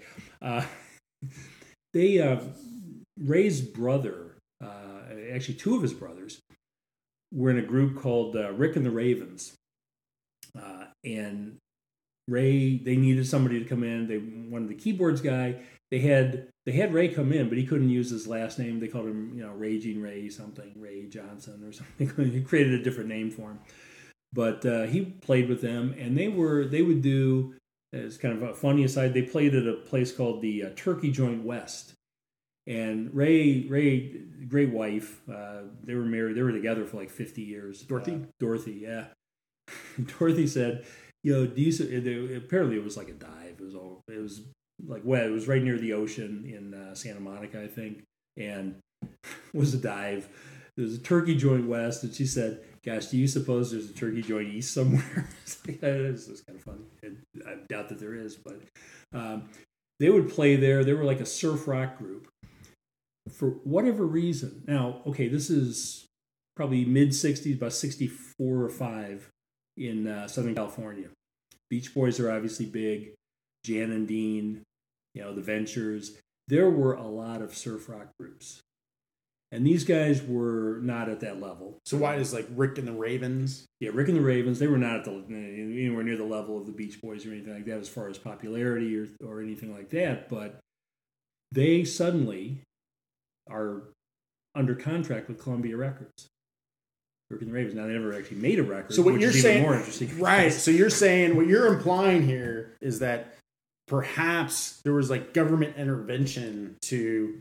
S2: Ray's brother, actually 2 of his brothers, were in a group called Rick and the Ravens. And Ray, they needed somebody to come in. They wanted the keyboards guy. They had Ray come in, but he couldn't use his last name. They called him, Raging Ray something, Ray Johnson or something. He created a different name for him. But he played with them, and they would do, as kind of a funny aside, they played at a place called the Turkey Joint West. And Ray, great wife. They were married. They were together for like 50 years.
S1: Dorothy,
S2: yeah. Dorothy said, apparently it was like a dive. It was like it was right near the ocean in Santa Monica, I think, and was a dive. There's a turkey joint west, and she said, "Gosh, do you suppose there's a turkey joint east somewhere?" It's kind of funny. I doubt that there is, but they would play there. They were like a surf rock group for whatever reason. Now, okay, this is probably mid '60s, about '64 or '5 in Southern California. Beach Boys are obviously big. Jan and Dean, the Ventures. There were a lot of surf rock groups. And these guys were not at that level.
S1: So why does like Rick and the Ravens?
S2: Yeah, Rick and the Ravens, they were not at anywhere near the level of the Beach Boys or anything like that as far as popularity or anything like that. But they suddenly are under contract with Columbia Records. Rick and the Ravens. Now, they never actually made a record,
S1: so what
S2: which
S1: you're
S2: is
S1: saying,
S2: even more interesting.
S1: Right. So you're saying, what you're implying here is that perhaps there was like government intervention to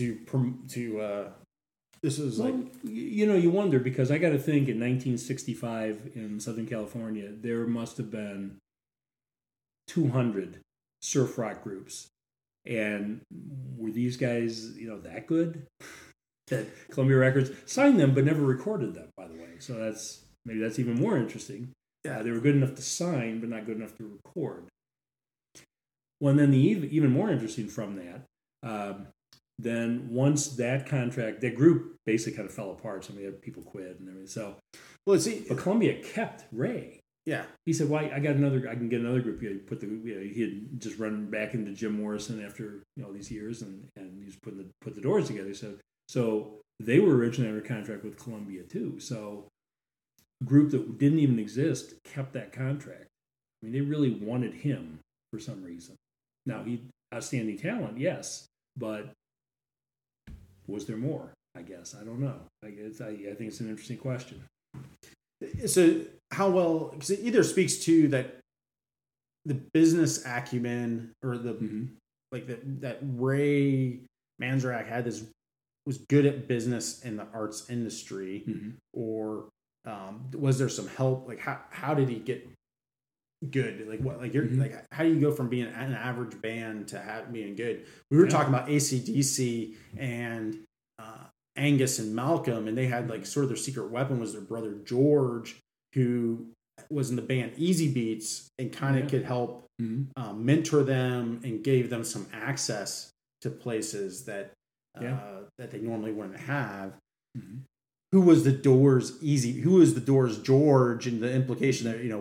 S1: this is like,
S2: you wonder, because I got to think in 1965 in Southern California, there must have been 200 surf rock groups. And were these guys, that good? That Columbia Records signed them but never recorded them, by the way. So that's even more interesting. Yeah, they were good enough to sign but not good enough to record. Well, and then even more interesting from that, then once that group basically kind of fell apart. So we had people quit and everything. So, but Columbia kept Ray.
S1: Yeah,
S2: he said, "Well, I can get another group." He had just run back into Jim Morrison after all these years, and he was put the Doors together. So they were originally under contract with Columbia too. So a group that didn't even exist kept that contract. I mean, they really wanted him for some reason. Now, he outstanding talent, yes, but was there more? I guess I don't know. I think it's an interesting question.
S1: So how well? Because it either speaks to that the business acumen or the that Ray Manzarek had was good at business in the arts industry, or was there some help? Like how did he get good? Like what? Like like how do you go from being an average band to being good? We were talking about AC/DC and Angus and Malcolm, and they had like sort of their secret weapon was their brother George, who was in the band Easy Beats and kind of could help mentor them and gave them some access to places that they normally wouldn't have. Who was the Doors Who was the Doors George? And the implication there,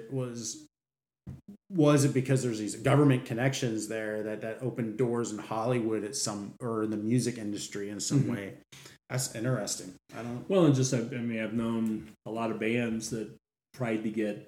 S1: was it because there's these government connections there that opened doors in Hollywood or in the music industry in some way? That's interesting.
S2: Well, and just I've known a lot of bands that tried to get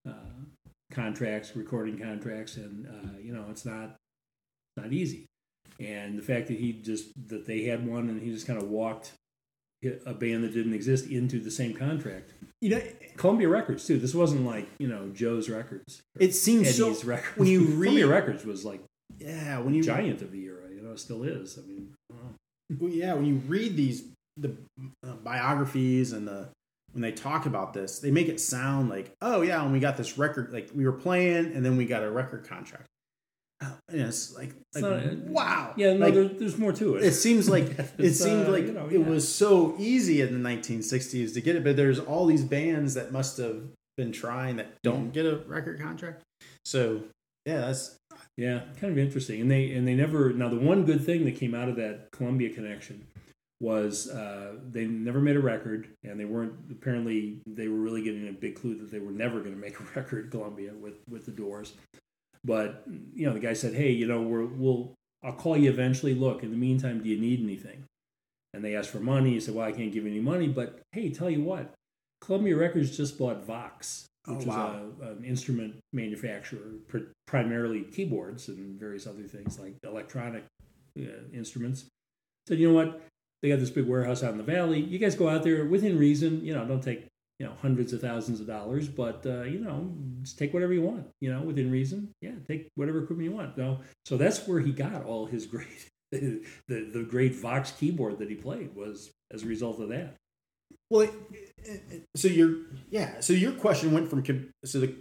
S2: recording contracts, and it's not easy. And the fact that they had one and he just kind of walked a band that didn't exist into the same contract. Columbia Records too. This wasn't like Joe's Records.
S1: It seems
S2: Eddie's Records.
S1: When you read
S2: Columbia Records was like giant of the era. Still is. I mean,
S1: when you read the biographies and when they talk about this, they make it sound like, oh yeah, when we got this record, like we were playing and then we got a record contract. And it's like wow.
S2: Yeah, no, there's more to it.
S1: It seems like it was so easy in the 1960s to get it, but there's all these bands that must have been trying that don't get a record contract. So that's
S2: kind of interesting. And they never. Now, the one good thing that came out of that Columbia connection was they never made a record, and they weren't. Apparently, they were really getting a big clue that they were never going to make a record, Columbia, with the Doors. But the guy said, "Hey, I'll call you eventually. Look, in the meantime, do you need anything?" And they asked for money. He said, "Well, I can't give you any money, but hey, tell you what, Columbia Records just bought Vox, which is an instrument manufacturer, primarily keyboards and various other things like electronic instruments." Said, "You know what? They got this big warehouse out in the valley. You guys go out there within reason. Don't take hundreds of thousands of dollars, but just take whatever you want. Within reason. Yeah, take whatever equipment you want." So that's where he got all his great the great Vox keyboard that he played was as a result of that.
S1: Well, so your question went from the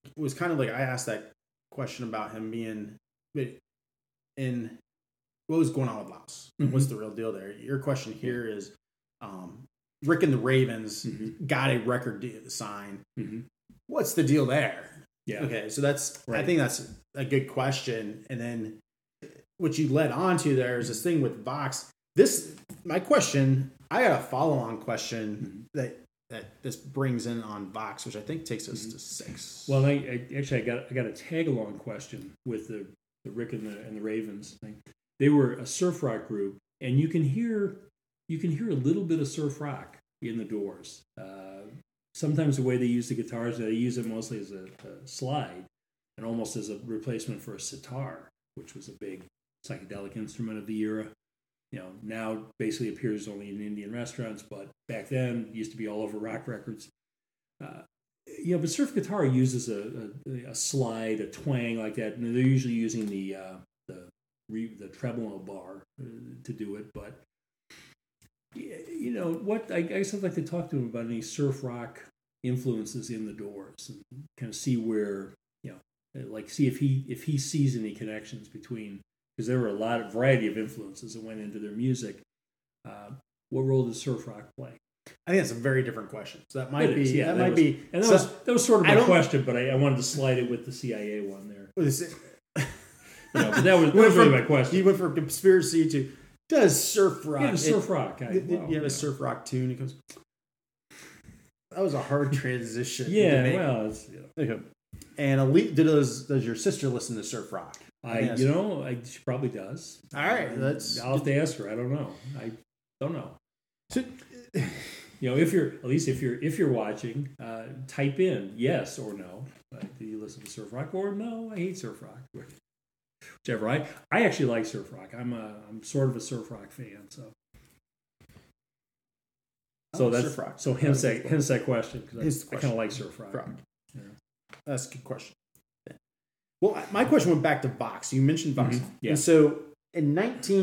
S1: was kind of like I asked that question about him being in what was going on with Laos.
S2: Mm-hmm.
S1: What's the real deal there? Your question here is Rick and the Ravens got a record deal signed. Mm-hmm. What's the deal there?
S2: Yeah.
S1: Okay, so that's
S2: right.
S1: I think that's a good question. And then what you led on to there is this thing with Vox. My question, I got a follow-on question that this brings in on Vox, which I think takes us to 6.
S2: Well, I got a tag-along question with the Rick and the Ravens thing. They were a surf rock group, and you can hear a little bit of surf rock in the Doors. Sometimes the way they use the guitars, they use it mostly as a slide and almost as a replacement for a sitar, which was a big psychedelic instrument of the era. Now basically appears only in Indian restaurants, but back then it used to be all over rock records. But surf guitar uses a slide, a twang like that, and they're usually using the tremolo bar to do it. But what I guess I'd like to talk to him about any surf rock influences in the Doors and kind of see where see if he sees any connections between, because there were a variety of influences that went into their music. What role does surf rock play?
S1: I think that's a very different question. So that might be.
S2: And that was sort of my question, but I wanted to slide it with the CIA one there. But that was really my question.
S1: He went from conspiracy to does surf rock?
S2: Yeah, surf rock.
S1: You have a surf rock tune. He goes. That was a hard transition.
S2: Yeah, well,
S1: And does your sister listen to surf rock?
S2: She probably does.
S1: All right,
S2: I'll have to ask her. I don't know. I don't know. So, if you're watching, type in yes or no. Do you listen to surf rock, or no? I hate surf rock. Whichever. I actually like surf rock. I'm sort of a surf rock fan. So that's surf rock. So hence that question, because I kind of like surf rock.
S1: Yeah. That's a good question. Well, my question went back to Vox. You mentioned Vox. Mm-hmm. Yeah. And so in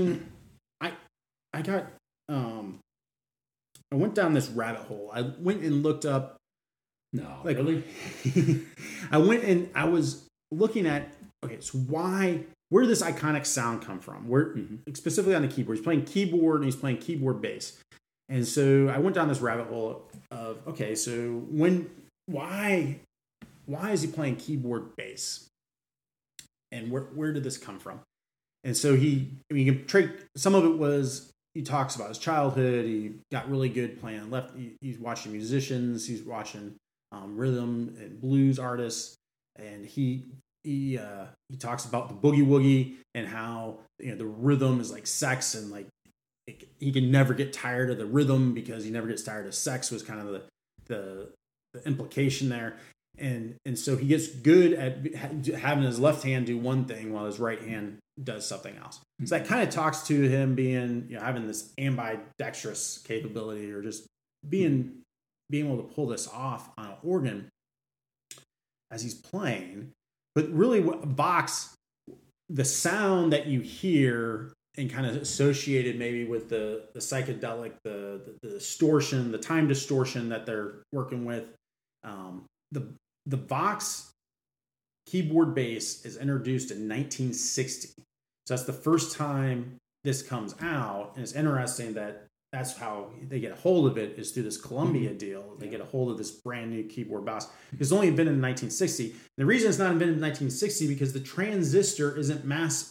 S1: I went down this rabbit hole. I went and looked up.
S2: No, really?
S1: I went and I was looking at, so where did this iconic sound come from? Specifically on the keyboard. He's playing keyboard and he's playing keyboard bass. And so I went down this rabbit hole of, so why is he playing keyboard bass? And where did this come from? And so some of it was, he talks about his childhood. He got really good playing he's watching musicians. He's watching rhythm and blues artists. And he talks about the boogie woogie and how the rhythm is like sex, and like he can never get tired of the rhythm because he never gets tired of sex, was kind of the implication there. And so he gets good at having his left hand do one thing while his right hand does something else. So that kind of talks to him being, having this ambidextrous capability, or just being able to pull this off on an organ as he's playing. But really, Vox, the sound that you hear and kind of associated maybe with the psychedelic, the distortion, the time distortion that they're working with, the Vox keyboard bass is introduced in 1960. So that's the first time this comes out. And it's interesting that that's how they get a hold of it, is through this Columbia deal. They get a hold of this brand new keyboard bass. It's only invented in 1960. The reason it's not invented in 1960 because the transistor isn't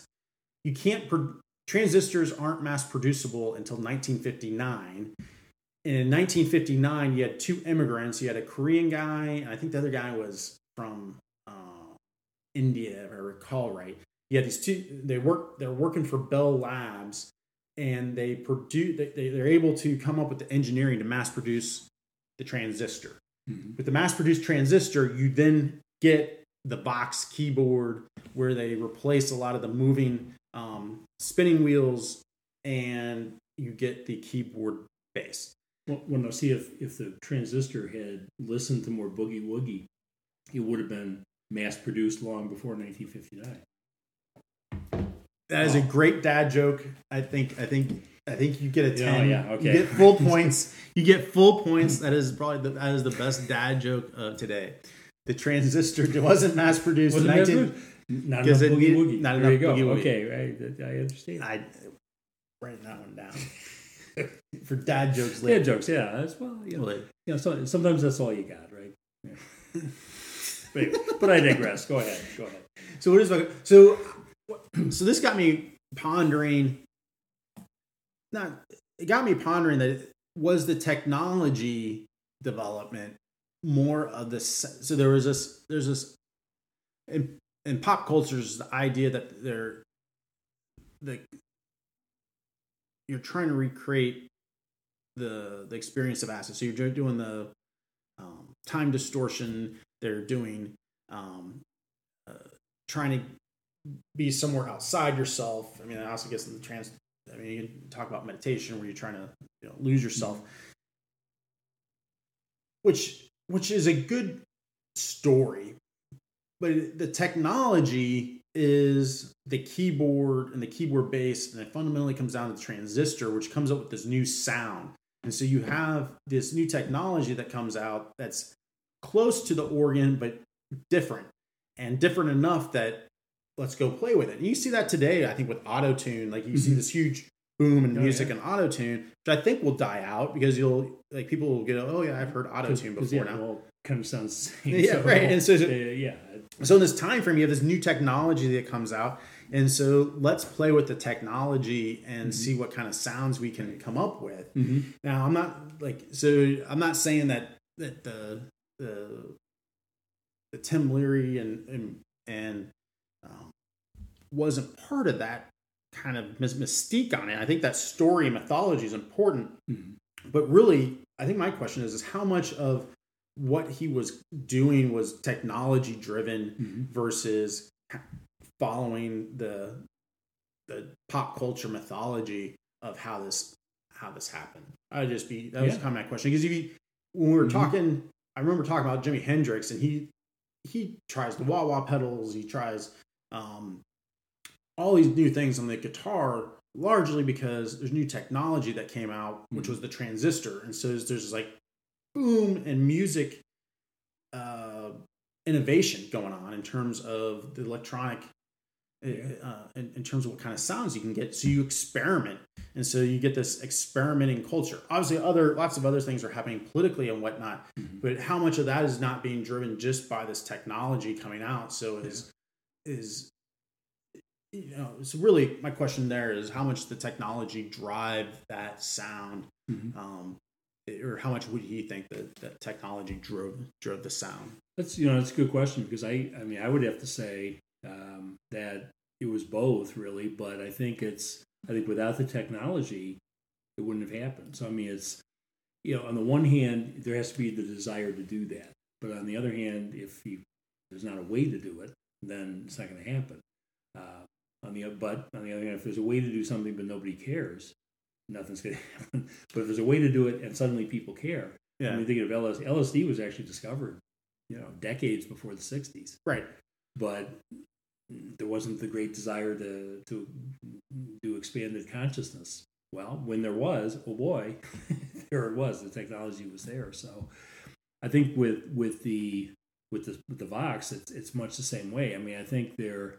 S1: transistors aren't mass producible until 1959. And in 1959, you had 2 immigrants. You had a Korean guy, and I think the other guy was from India, if I recall right. You had these 2. They're working for Bell Labs, and they're able to come up with the engineering to mass produce the transistor. Mm-hmm. With the mass produced transistor, you then get the Vox keyboard, where they replace a lot of the moving spinning wheels, and you get the keyboard bass.
S2: Well, now see, if the transistor had listened to more boogie woogie, it would have been mass produced long before 1959.
S1: That is a great dad joke. I think you get a 10.
S2: Yeah, okay.
S1: You get full points. That is probably the best dad joke of today. the transistor wasn't mass produced in
S2: Not
S1: 19
S2: enough
S1: because it
S2: boogie
S1: needed-
S2: woogie.
S1: not
S2: There
S1: enough
S2: you go.
S1: boogie woogie.
S2: Okay, I understand.
S1: I writing that one down for dad jokes later.
S2: Yeah, jokes. Yeah, that's so, sometimes that's all you got, right? Yeah. but I digress. Go ahead.
S1: So what is so this got me pondering. It got me pondering that was the technology development more of this. So there's this in pop culture is the idea that you're trying to recreate the experience of acid. So you're doing the time distortion. They're doing trying to be somewhere outside yourself. I mean, I also guess in the you can talk about meditation where you're trying to lose yourself, which is a good story, but the technology is the keyboard and the keyboard bass, and it fundamentally comes down to the transistor, which comes up with this new sound. And so you have this new technology that comes out that's close to the organ, but different enough that let's go play with it. And you see that today, I think, with auto-tune. Like you see this huge boom in music and auto-tune, which I think will die out because people will get, oh yeah, I've heard auto-tune before now.
S2: Well, kind of sounds the same.
S1: Yeah, right. And so,
S2: yeah.
S1: So in this time frame, you have this new technology that comes out. And so let's play with the technology and see what kind of sounds we can come up with. Mm-hmm. Now, I'm not saying that the Tim Leary and wasn't part of that kind of mystique on it. I think that story and mythology is important. Mm-hmm. But really, I think my question is how much of what he was doing was technology driven versus following the pop culture mythology of how this happened. That was kind of my question. Because when we were talking, I remember talking about Jimi Hendrix, and he tries the wah-wah pedals, he tries all these new things on the guitar, largely because there's new technology that came out, which was the transistor. And so there's like boom and music innovation going on in terms of the electronic, in terms of what kind of sounds you can get. So you experiment. And so you get this experimenting culture. Obviously, lots of other things are happening politically and whatnot, but how much of that is not being driven just by this technology coming out? So so really my question there is how much the technology drive that sound, or how much would he think that technology drove the sound?
S2: That's a good question, because I would have to say that it was both really, but I think without the technology it wouldn't have happened. So it's on the one hand there has to be the desire to do that, but on the other hand, if there's not a way to do it, then it's not going to happen. On the other hand, if there's a way to do something but nobody cares, nothing's going to happen. But if there's a way to do it and suddenly people care, thinking of LSD was actually discovered, decades before the 60s,
S1: right?
S2: But there wasn't the great desire to do expanded consciousness. Well, when there was, oh boy, there it was. The technology was there. So I think with the Vox, it's much the same way. I mean, I think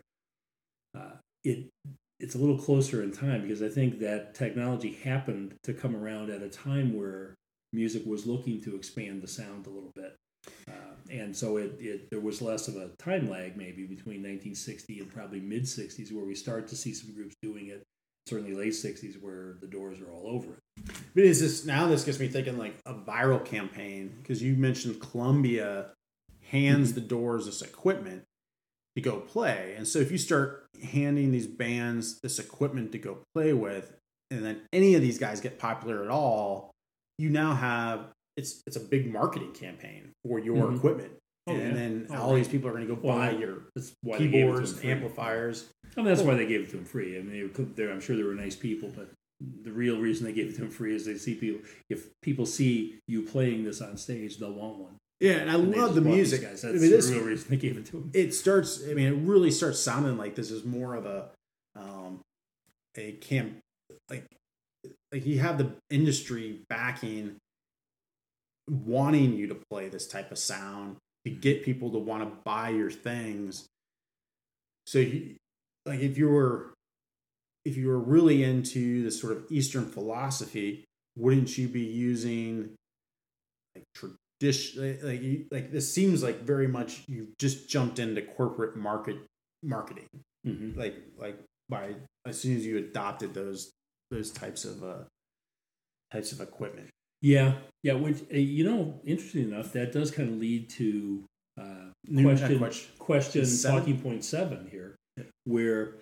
S2: it's a little closer in time, because I think that technology happened to come around at a time where music was looking to expand the sound a little bit. And so there was less of a time lag maybe between 1960 and probably mid-60s where we start to see some groups doing it, certainly late 60s where the Doors are all over it.
S1: But this gets me thinking like a viral campaign, because you mentioned Columbia hands the Doors this equipment to go play. And so if you start handing these bands this equipment to go play with, and then any of these guys get popular at all, you now have it's a big marketing campain for your equipment. Then all these people are going to go buy your keyboards and amplifiers.
S2: That's why they gave it to them free. I mean, I'm sure they were nice people, but the real reason they gave it to them free is they see people. If people see you playing this on stage, they'll want one.
S1: Yeah, and I love the music.
S2: That's the real reason they gave it to them.
S1: It really starts sounding like this is more of a camp, like you have the industry backing, wanting you to play this type of sound, to get people to want to buy your things. So if you were really into this sort of Eastern philosophy, wouldn't you be using like tradition? Like this seems like very much you just jumped into corporate marketing, like by as soon as you adopted those types of equipment.
S2: Yeah. Which interesting enough, that does kind of lead to question talking point 7 here, where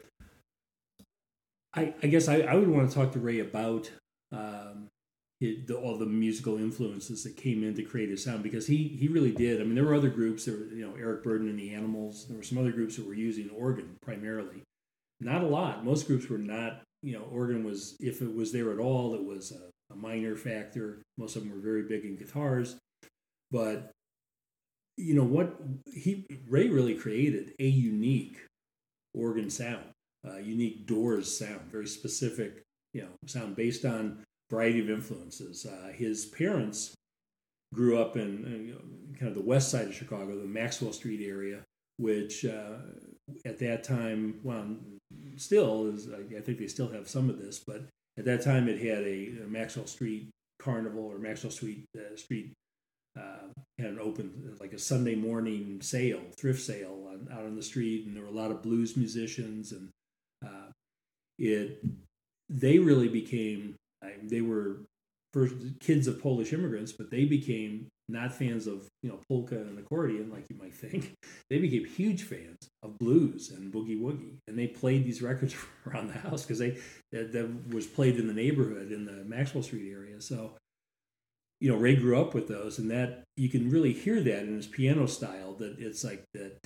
S2: I guess I would want to talk to Ray about all the musical influences that came in to create his sound, because he really did. I mean, there were other groups. There were Eric Burdon and the Animals. There were some other groups that were using organ primarily. Not a lot. Most groups were not. Organ was, if it was there at all, it was a minor factor. Most of them were very big in guitars, but Ray really created a unique organ sound, unique Doors sound, very specific, sound based on a variety of influences. His parents grew up in kind of the west side of Chicago, the Maxwell Street area, which at that time, well, still is. I think they still have some of this, but at that time it had a Maxwell Street Carnival, or Maxwell Street had an open, like a Sunday morning sale, thrift sale out on the street, and there were a lot of blues musicians, and they really became. They were first kids of Polish immigrants, but they became not fans of polka and accordion like you might think. They became huge fans of blues and boogie woogie, and they played these records around the house because that was played in the neighborhood in the Maxwell Street area. So Ray grew up with those, and that you can really hear that in his piano style. That it's like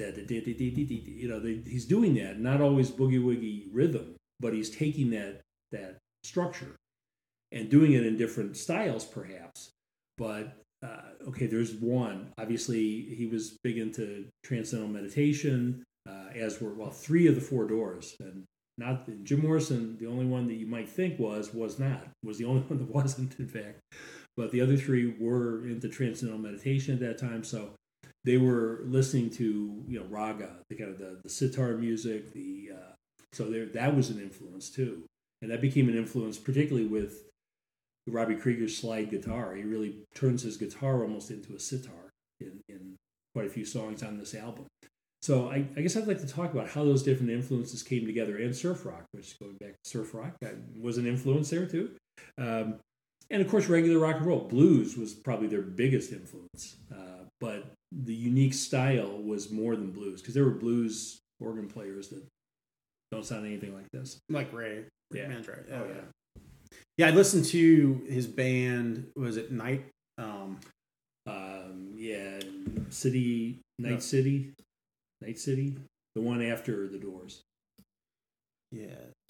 S2: he's doing that, not always boogie woogie rhythm, but he's taking that structure and doing it in different styles, perhaps. But there's one. Obviously, he was big into transcendental meditation, as were 3 of the 4 Doors, and not Jim Morrison. The only one that you might think was the only one that wasn't, in fact. But the other 3 were into transcendental meditation at that time, so they were listening to raga, the kind of the sitar music. That was an influence too, and that became an influence, particularly with Robbie Krieger's slide guitar. He really turns his guitar almost into a sitar in quite a few songs on this album. So I guess I'd like to talk about how those different influences came together, and surf rock, which, going back to surf rock, was an influence there too. And of course, regular rock and roll. Blues was probably their biggest influence, but the unique style was more than blues, because there were blues organ players that don't sound anything like this.
S1: Like Ray.
S2: Yeah.
S1: Mandrake. Oh, yeah. Yeah, I listened to his band. Was it Night?
S2: City. Night City, the one after the Doors.
S1: Yeah,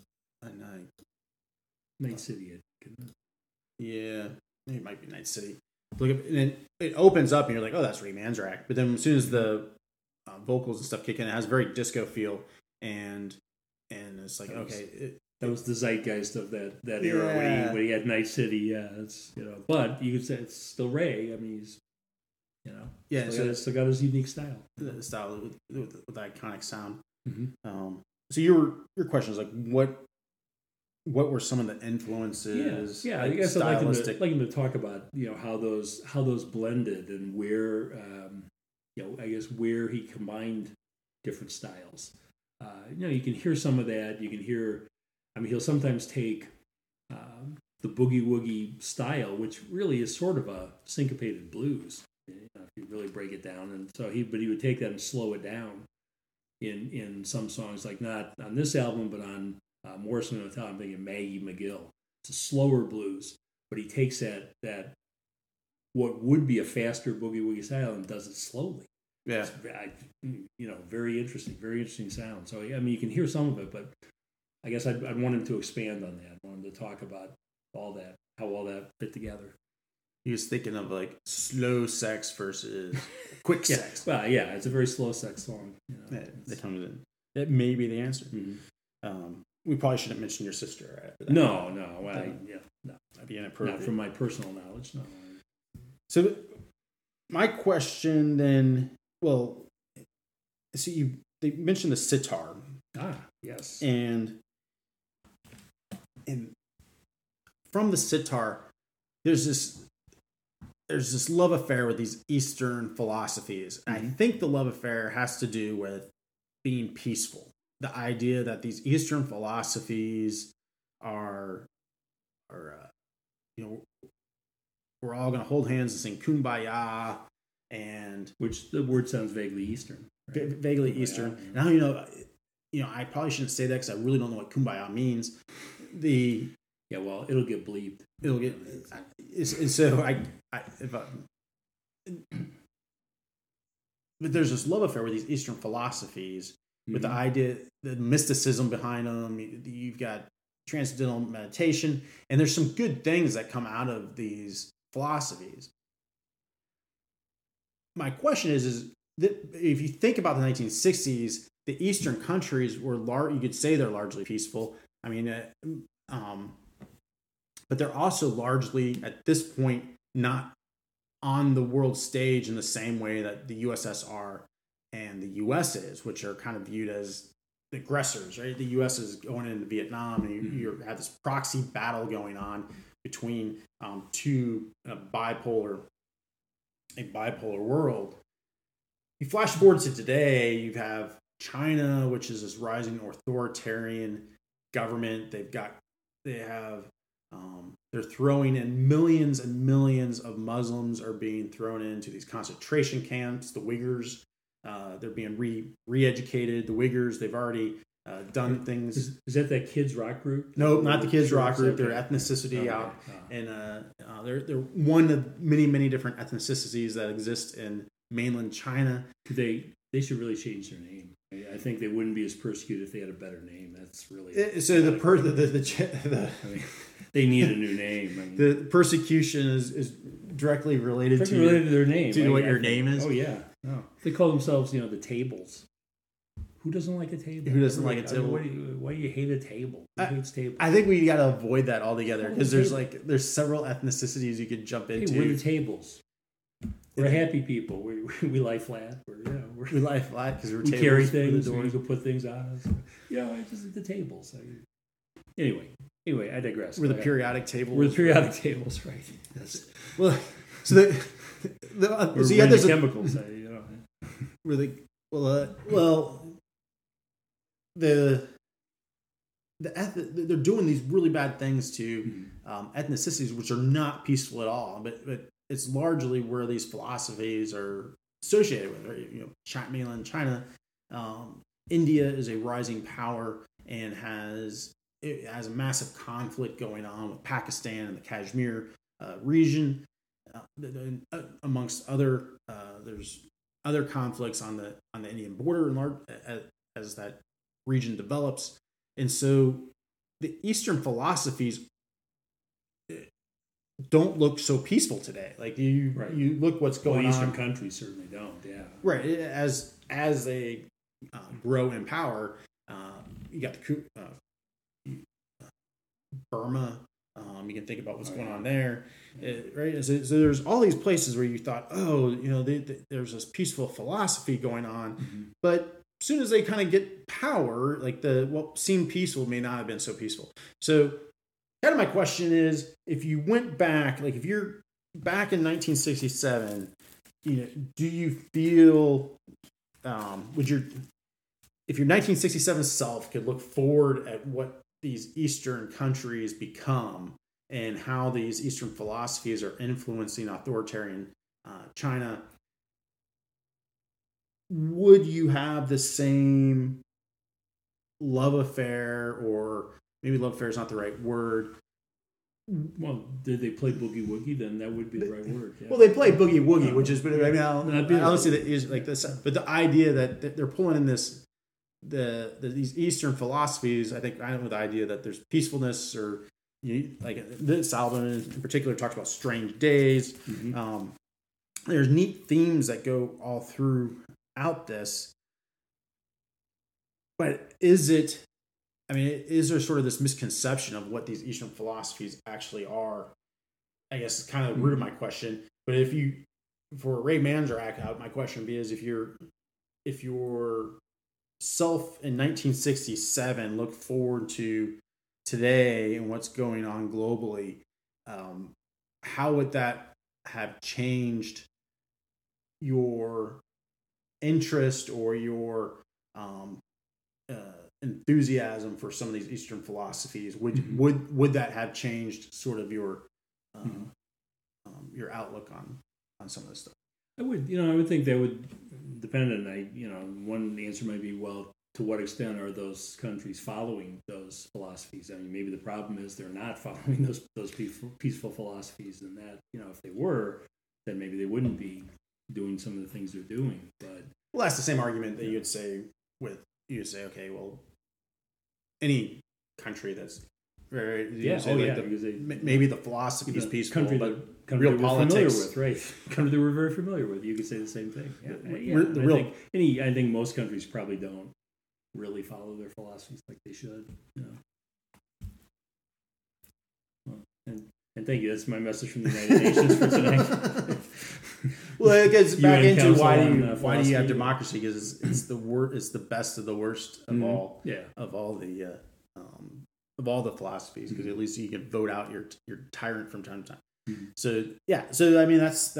S2: Night City.
S1: Yeah, it might be Night City. Look, and it opens up, and you're like, "Oh, that's Ray Manzarek." But then, as soon as the vocals and stuff kick in, it has a very disco feel, and it's like,
S2: that was the zeitgeist of that era when he had Night City. Yeah, it's but you could say it's still Ray. I mean, he's still got his unique style.
S1: The style with the iconic sound.
S2: Mm-hmm.
S1: So your question is like, what were some of the influences?
S2: Yeah, I guess I'd like him to talk about how those blended, and where I guess where he combined different styles. You can hear some of that. You can hear. I mean, he'll sometimes take the boogie woogie style, which really is sort of a syncopated blues, if you really break it down. And so he would take that and slow it down in some songs, like not on this album, but on Morrison and I'm thinking Maggie McGill. It's a slower blues, but he takes that what would be a faster boogie woogie style and does it slowly.
S1: Yeah,
S2: very interesting sound. So I mean, you can hear some of it, but I guess I'd want him to expand on that. I want him to talk about all that, how all that fit together.
S1: He was thinking of like slow sex versus quick sex.
S2: Well, yeah, it's a very slow sex song.
S1: That comes in. That may be the answer.
S2: Mm-hmm.
S1: We probably shouldn't mention your sister after that.
S2: No.
S1: That'd be inappropriate.
S2: Not from my personal knowledge, no.
S1: So my question then, well, see, they mentioned the sitar.
S2: Yes.
S1: And from the sitar, there's this love affair with these Eastern philosophies. And I think the love affair has to do with being peaceful. The idea that these Eastern philosophies are we're all going to hold hands and sing Kumbaya, and
S2: which the word sounds vaguely Eastern.
S1: Right? Vaguely Kumbaya, Eastern. Now I probably shouldn't say that because I really don't know what Kumbaya means.
S2: Well, it'll get bleeped.
S1: It'll get, and so but there's this love affair with these Eastern philosophies, with the idea, the mysticism behind them. You've got transcendental meditation, and there's some good things that come out of these philosophies. My question is that if you think about the 1960s, the Eastern countries were you could say they're largely peaceful. I mean, but they're also largely at this point not on the world stage in the same way that the USSR and the US is, which are kind of viewed as the aggressors, right? The US is going into Vietnam, and you have this proxy battle going on between two bipolar world. You flash forward to today, you have China, which is this rising authoritarian government. They're throwing in millions and millions of Muslims are being thrown into these concentration camps. The Uyghurs, they're being re-educated. The Uyghurs, they've already done things.
S2: Is that Kids Rock group?
S1: No, not the Kids Rock group. Their ethnicity out, and they're one of many, many different ethnicities that exist in mainland China.
S2: They should really change their name. I think they wouldn't be as persecuted if they had a better name. That's really they need a new name. I mean,
S1: the persecution is directly related to
S2: their name.
S1: To what your name is.
S2: Oh yeah. Oh. They call themselves, the tables. Who doesn't like a table?
S1: Who doesn't like a table?
S2: Why do you hate a table? Who hates tables?
S1: I think we got to avoid that altogether because there's several ethnicities you could jump into.
S2: Hey, we're the tables. We're happy people. We lie flat.
S1: We lie flat because we
S2: carry things. We can put things on us. Just the tables. Anyway, I digress.
S1: We're the periodic tables.
S2: We're the periodic tables, right?
S1: Yes. Well, so
S2: there's chemicals.
S1: They're doing these really bad things to ethnicities which are not peaceful at all, but it's largely where these philosophies are associated with, right? Mainland China. India is a rising power and has a massive conflict going on with Pakistan and the Kashmir region, amongst other. There's other conflicts on the Indian border as that region develops, and so the Eastern philosophies don't look so peaceful today. Like you look what's going on.
S2: Eastern countries certainly don't. Yeah.
S1: Right. As they grow in power, you got the Burma. You can think about what's going on there, right? So there's all these places where you thought, there's this peaceful philosophy going on, but as soon as they kind of get power, like what seemed peaceful may not have been so peaceful. So kind of my question is, if you went back, like if you're back in 1967, do you feel, if your 1967 self could look forward at what these Eastern countries become and how these Eastern philosophies are influencing authoritarian China, would you have the same love affair, or maybe love affair is not the right word?
S2: Well, did they play Boogie Woogie? Then that would be the right word. Yeah.
S1: Well, they play Boogie Woogie, which is, I don't see that is like this, but the idea that they're pulling in these Eastern philosophies, I think, with the idea that there's peacefulness, or Salvin in particular talks about strange days. There's neat themes that go all throughout this, but is there sort of this misconception of what these Eastern philosophies actually are? I guess it's kind of the root of my question. But if you for Ray Manzarek, my question would be is if your self in 1967 looked forward to today and what's going on globally, how would that have changed your interest or your enthusiasm for some of these Eastern philosophies? Would that have changed sort of your outlook on some of this stuff?
S2: I would think that would depend on, one answer might be, well, to what extent are those countries following those philosophies? I mean, maybe the problem is they're not following those peaceful philosophies, and that, if they were, then maybe they wouldn't be doing some of the things they're doing. But
S1: that's the same argument that you'd say okay, well, any country that's maybe the philosophy is peaceful, but real politics,
S2: country that we're very familiar with. You could say the same thing. I think most countries probably don't really follow their philosophies like they should. And thank you. That's my message from the United Nations for tonight.
S1: Well, it gets back into why do you have democracy? Because it's the best of the worst of all. Of all the philosophies, because at least you can vote out your tyrant from time to time. So I mean that's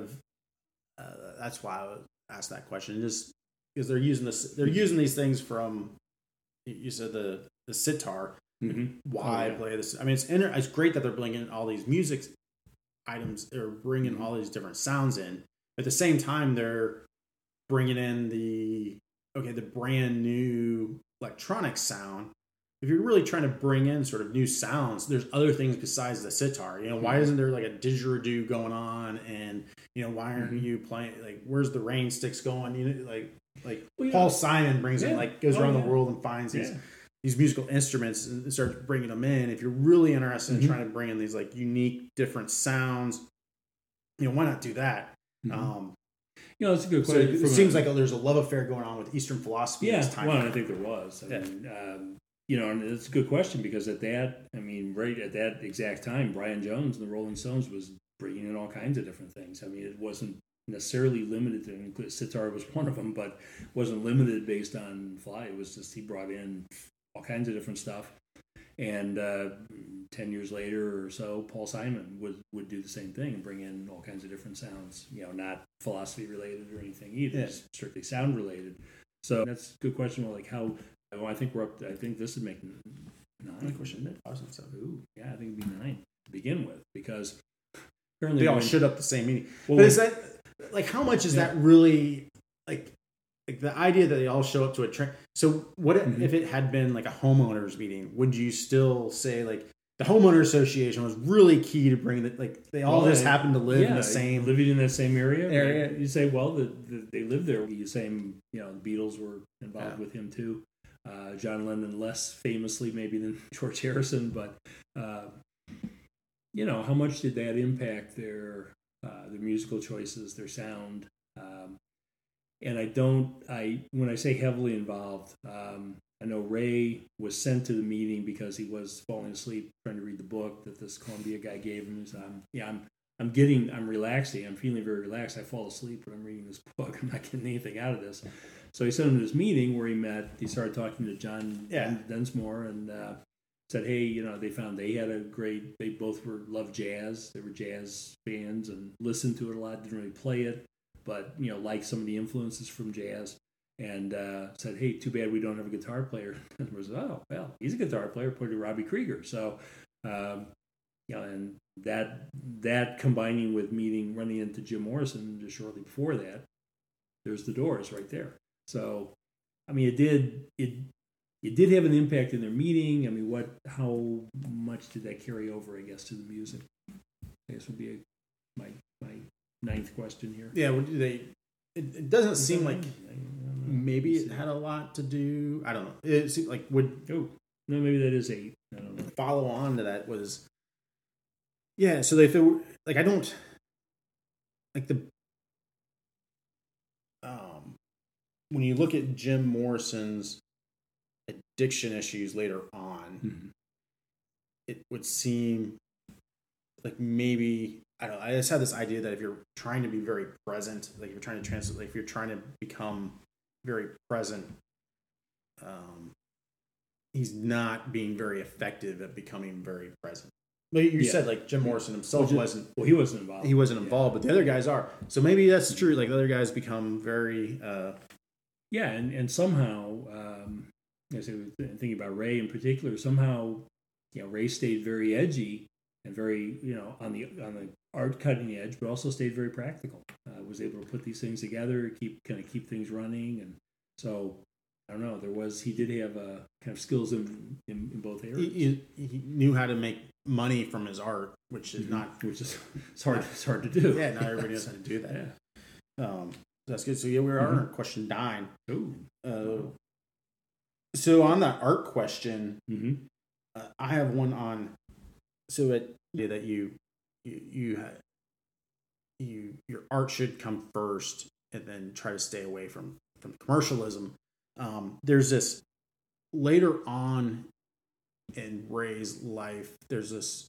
S1: why I would ask that question, just because they're using these things from, you said the sitar. Why play this? I mean, it's great that they're bringing all these music items, or bringing all these different sounds in. At the same time, they're bringing in the brand new electronic sound. If you're really trying to bring in sort of new sounds, there's other things besides the sitar. Why isn't there like a didgeridoo going on? And why aren't you playing, like, where's the rain sticks going? Paul Simon brings in, goes around the world and finds these musical instruments and starts bringing them in. If you're really interested in trying to bring in these like unique different sounds, why not do that?
S2: That's a good question.
S1: So it seems like there's a love affair going on with Eastern philosophy this time.
S2: Well, I think there was. I mean, and it's a good question, because right at that exact time, Brian Jones and the Rolling Stones was bringing in all kinds of different things. I mean, it wasn't necessarily limited to, sitar was one of them, but wasn't limited based on fly. It was just, he brought in all kinds of different stuff. And 10 years later or so, Paul Simon would do the same thing and bring in all kinds of different sounds, not philosophy related or anything either, just strictly sound related. So that's a good question. Well, how, I think we're up to, I think this would make 9.
S1: Question.
S2: Ooh, yeah, I think it'd be 9 to begin with, because apparently
S1: they all showed up the same meeting. Well, but is that, like, how much is that really, like the idea that they all show up to a train? So what if it had been like a homeowners meeting? Would you still say, like, the homeowner association was really key to bring that, like, they all just happened to live
S2: living in that same area? You say, well, they lived there. You say, the Beatles were involved with him too. John Lennon less famously maybe than George Harrison, but how much did that impact their musical choices, their sound? And when I say heavily involved, I know Ray was sent to the meeting because he was falling asleep trying to read the book that this Columbia guy gave him. He said, I'm relaxing. I'm feeling very relaxed. I fall asleep when I'm reading this book. I'm not getting anything out of this. So he sent him to this meeting where he started talking to John Densmore, and said, hey, they found they both loved jazz. They were jazz fans and listened to it a lot, didn't really play it, but, liked some of the influences from jazz. And said, hey, too bad we don't have a guitar player. And was, oh, well, he's a guitar player, put to Robbie Krieger. So, and that combining with running into Jim Morrison just shortly before that, there's the Doors right there. So, I mean, it did have an impact in their meeting. I mean, how much did that carry over, I guess, to the music? I guess would be my 9th question here.
S1: Yeah, it doesn't seem like maybe it had a lot to do. I don't know. It seemed like
S2: no, maybe that is 8. I don't know.
S1: Follow on to that was, so if it were, like, I don't like the when you look at Jim Morrison's addiction issues later on, it would seem like maybe I don't know, I just had this idea that if you're trying to be very present, like if you're trying to translate, like if you're trying to become very present, he's not being very effective at becoming very present. Like you said, like Jim Morrison himself wasn't.
S2: Well, he wasn't involved.
S1: He wasn't involved, but the other guys are. So maybe that's true. Like the other guys become very.
S2: Yeah, and somehow, I was thinking about Ray in particular. Somehow, Ray stayed very edgy and very, on the art cutting edge, but also stayed very practical. Was able to put these things together, keep things running, and so I don't know. He did have kind of skills in both areas.
S1: He knew how to make money from his art, which is
S2: it's hard. It's hard to do.
S1: Yeah, not everybody knows how to do that.
S2: Yeah.
S1: That's good. So we are on question 9.
S2: Ooh.
S1: So on that art question, I have one on. So that your art should come first, and then try to stay away from commercialism. There's this later on in Ray's life. There's this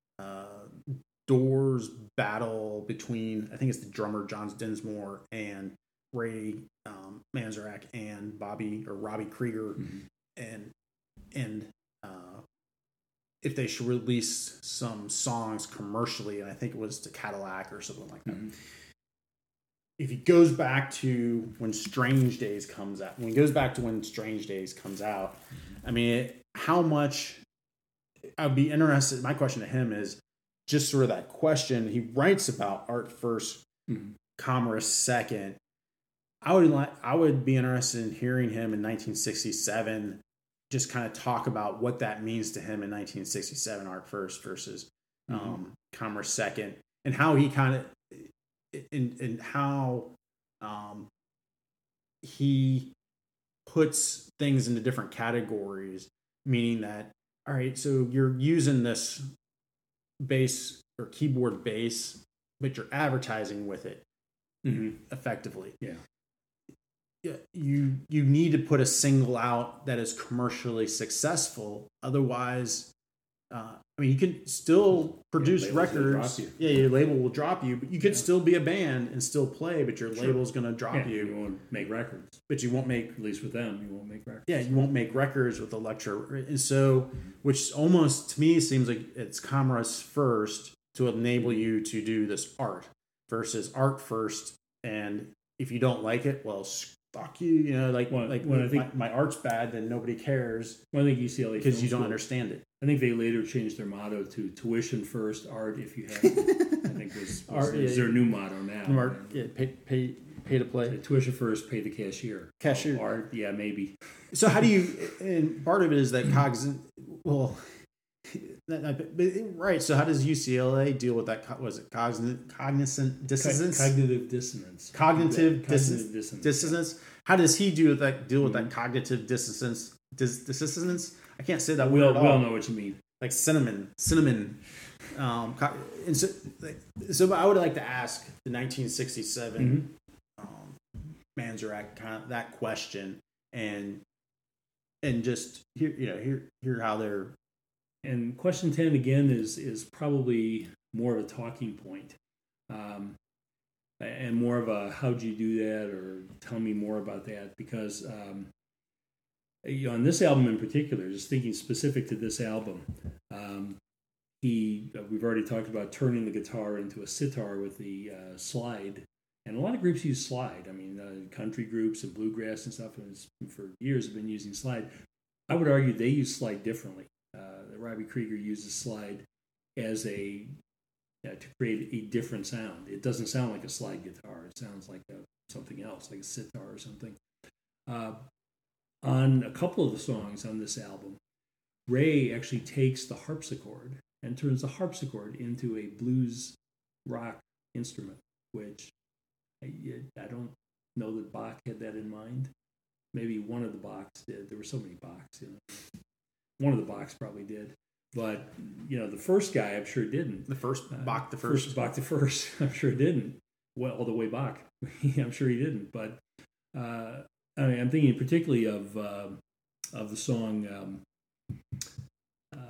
S1: Doors battle between, I think it's the drummer John Dinsmore and Ray Manzarek and Robbie Krieger, and if they should release some songs commercially, and I think it was to Cadillac or something like that. If he goes back to when Strange Days comes out, I mean, how much I would be interested. My question to him is just sort of that question. He writes about art first, commerce second. I would be interested in hearing him in 1967 just kind of talk about what that means to him in 1967, art first versus commerce second, and how he kind of and how he puts things into different categories, meaning that, all right, so you're using this bass or keyboard bass, but you're advertising with it effectively.
S2: Yeah.
S1: You need to put a single out that is commercially successful. Otherwise, you can still produce records. Yeah, your label will drop you, but you could still be a band and still play, but your label's going to drop you.
S2: You won't make records.
S1: But you won't make,
S2: at least with them, you won't make records.
S1: Yeah, you won't make records with Elektra. And so, which almost to me seems like it's commerce first to enable you to do this art versus art first. And if you don't like it, well, fuck you. When I think my art's bad, then nobody cares.
S2: Well, I think UCLA
S1: because you don't understand it.
S2: I think they later changed their motto to tuition first, art if you have it. I think was their new motto now.
S1: Art, pay to play.
S2: So tuition first, pay the cashier.
S1: Cashier.
S2: Art, yeah, maybe.
S1: So how do you? And part of it is that cognizant. Well, right. So how does UCLA deal with that? Was it cognizant dissonance?
S2: Cognitive dissonance.
S1: Cognitive dissonance. How does he deal with that cognitive dissonance? Dissonance. I can't say that word at all.
S2: We all know what you mean.
S1: Like cinnamon. And so I would like to ask the 1967 Manzarek kind of that question, and just hear how they're.
S2: And question 10 again is probably more of a talking point, and more of a how'd you do that, or tell me more about that, because on this album in particular, just thinking specific to this album, we've already talked about turning the guitar into a sitar with the slide, and a lot of groups use slide. I mean, country groups and bluegrass and stuff, and for years have been using slide. I would argue they use slide differently. Robbie Krieger uses slide as to create a different sound. It doesn't sound like a slide guitar. It sounds like something else, like a sitar or something. On a couple of the songs on this album, Ray actually takes the harpsichord and turns the harpsichord into a blues rock instrument, which I don't know that Bach had that in mind. Maybe one of the Bachs did. There were so many Bachs, One of the Bachs probably did. But, the first guy, I'm sure didn't.
S1: Bach the first,
S2: I'm sure didn't. Well, all the way Bach. I'm sure he didn't. But, I'm thinking particularly of the song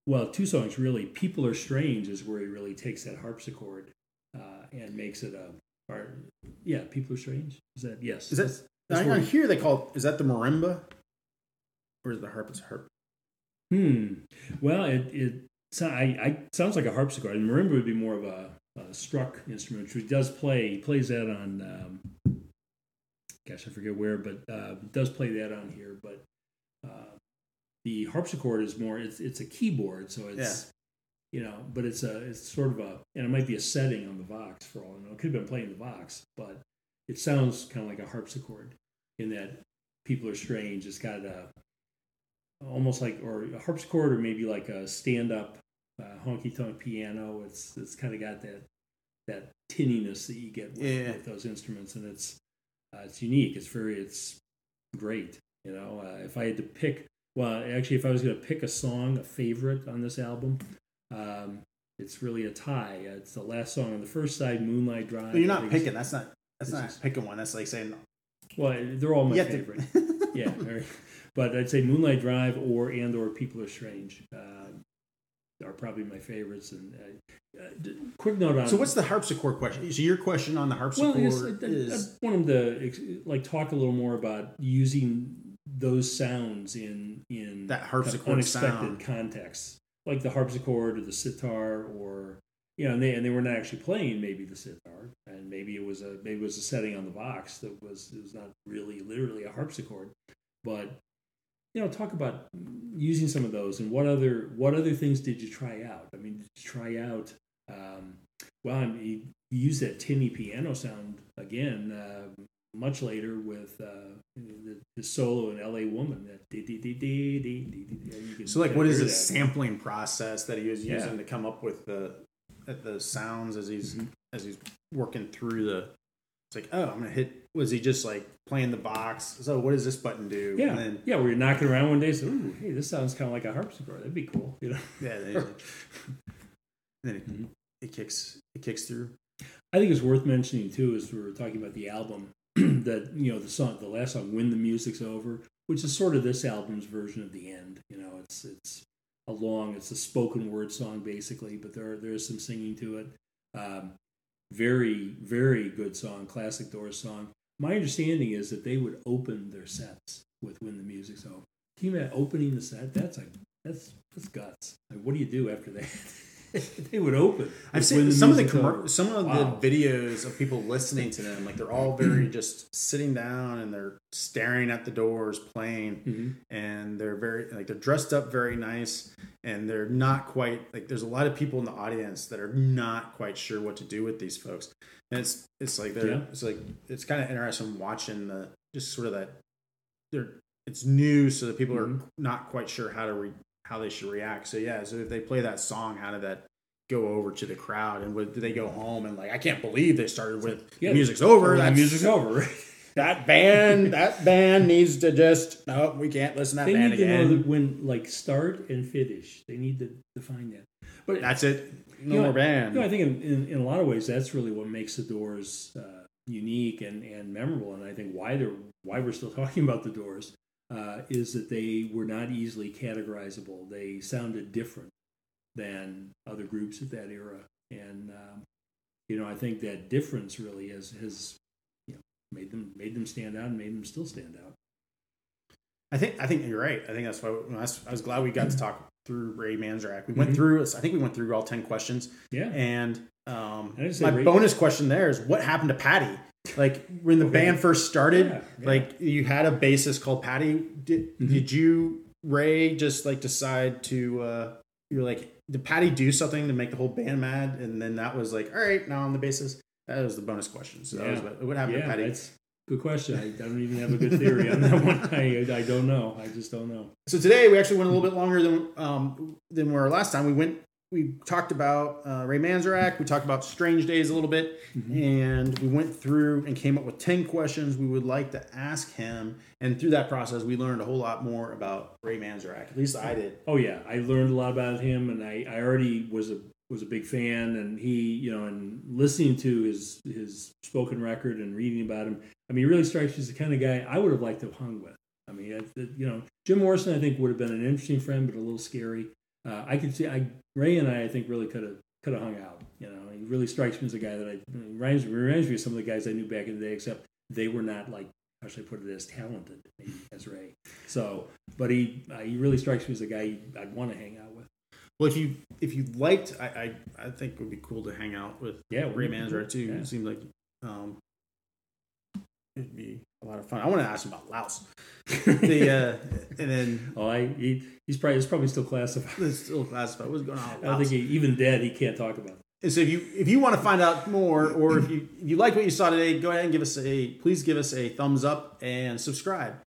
S2: well, two songs really. "People Are Strange" is where he really takes that harpsichord and makes it "People Are Strange." Is that yes?
S1: Is that on here? They call is that the marimba, or is the harp? It's harp.
S2: Well, it sounds like a harpsichord. And marimba would be more of a struck instrument, which he does play. He plays that on. Gosh, I forget where, but does play that on here. But the harpsichord is more. It's a keyboard, so it's but it's sort of and it might be a setting on the Vox for all I know. It could have been playing the Vox, but it sounds kind of like a harpsichord in that "People Are Strange." It's got almost like or a harpsichord, or maybe like a stand-up honky tonk piano. It's kind of got that tinniness that you get with those instruments, and it's unique. It's great. If I had to pick, if I was going to pick a song, a favorite on this album, it's really a tie. It's the last song on the first side, "Moonlight Drive."
S1: But you're not picking. That's not picking one. That's like saying.
S2: Well, they're all my favorite. Yeah, but I'd say "Moonlight Drive" or "People Are Strange" are probably my favorites. And quick note on.
S1: So, what's the harpsichord question? So, your question on the harpsichord is.
S2: I want him to talk a little more about using those sounds in
S1: that harpsichord
S2: unexpected contexts, like the harpsichord or the sitar, or and they were not actually playing maybe the sitar, and maybe it was a setting on the Vox that was not really literally a harpsichord, but talk about using some of those, and what other things did you try out? I mean, did you try out? You used that tinny piano sound again much later with the solo in "L.A. Woman." That
S1: so, like, what is the sampling process that he was using to come up with the sounds as he's working through the? It's like, oh, I'm gonna hit. Was he just like playing the Vox? So, what does this button do?
S2: Yeah,
S1: and then,
S2: where you're knocking around one day, so ooh, hey, this sounds kind of like a harpsichord. That'd be cool,
S1: Yeah, then it kicks through.
S2: I think it's worth mentioning too, as we were talking about the album, that the last song, "When the Music's Over," which is sort of this album's version of the end. It's a spoken word song basically, but there is some singing to it. Very, very good song, classic Doors song. My understanding is that they would open their sets with "When the Music's Over." Can you imagine opening the set? That's guts. Like, what do you do after that? They would open.
S1: I've seen some of the videos of people listening to them. Like, they're all very just sitting down and they're staring at the Doors playing, and they're they're dressed up very nice, and they're not quite like. There's a lot of people in the audience that are not quite sure what to do with these folks, and it's kind of interesting watching it's new, so that people are not quite sure how they should react. So if they play that song, how did that go over to the crowd? And did they go home and like, I can't believe they started with "The Music's Over"?
S2: The music's over.
S1: That band needs to we can't listen to that band again.
S2: They need to know that when start and finish. They need to define that. But
S1: that's it. No more band.
S2: I think in a lot of ways that's really what makes the Doors unique and memorable. And I think why we're still talking about the Doors. Is that they were not easily categorizable. They sounded different than other groups at that era, and I think that difference really has made them stand out and made them still stand out.
S1: I think you're right. I think that's why I was glad we got to talk through Ray Manzarek. We went through. I think we went through all 10 questions.
S2: Yeah,
S1: and my bonus question there is, what happened to Patty? Like, when the band first started, like, you had a bassist called Patty. Did you, Ray, just like decide to? You're like, did Patty do something to make the whole band mad? And then that was like, all right, now I'm the bassist. That was the bonus question. So that was what happened to Patty.
S2: That's a good question. I don't even have a good theory on that one. I don't know. I just don't know.
S1: So today we actually went a little bit longer than we were last time. We talked about Ray Manzarek. We talked about Strange Days a little bit, and we went through and came up with 10 questions we would like to ask him. And through that process, we learned a whole lot more about Ray Manzarek. At least I did.
S2: Oh yeah, I learned a lot about him, and I already was a big fan. And he, and listening to his spoken record and reading about him, I mean, he really strikes me as the kind of guy I would have liked to have hung with. I mean, Jim Morrison, I think, would have been an interesting friend, but a little scary. I could see Ray and I think really could have hung out. You know, he really strikes me as a guy that reminds me of some of the guys I knew back in the day, except they were not like, how should I put it, as talented maybe as Ray. So, but he really strikes me as a guy I'd want to hang out with.
S1: Well, if you liked, I think it would be cool to hang out with Ray Manzarek too. Yeah. It seems like it'd be a lot of fun. I want to ask him about Laos. And then
S2: it's probably still classified.
S1: It's still classified. What's going on with
S2: Laos? I think even dead, he can't talk about it.
S1: And so if you want to find out more, or if you like what you saw today, go ahead and please give us a thumbs up and subscribe.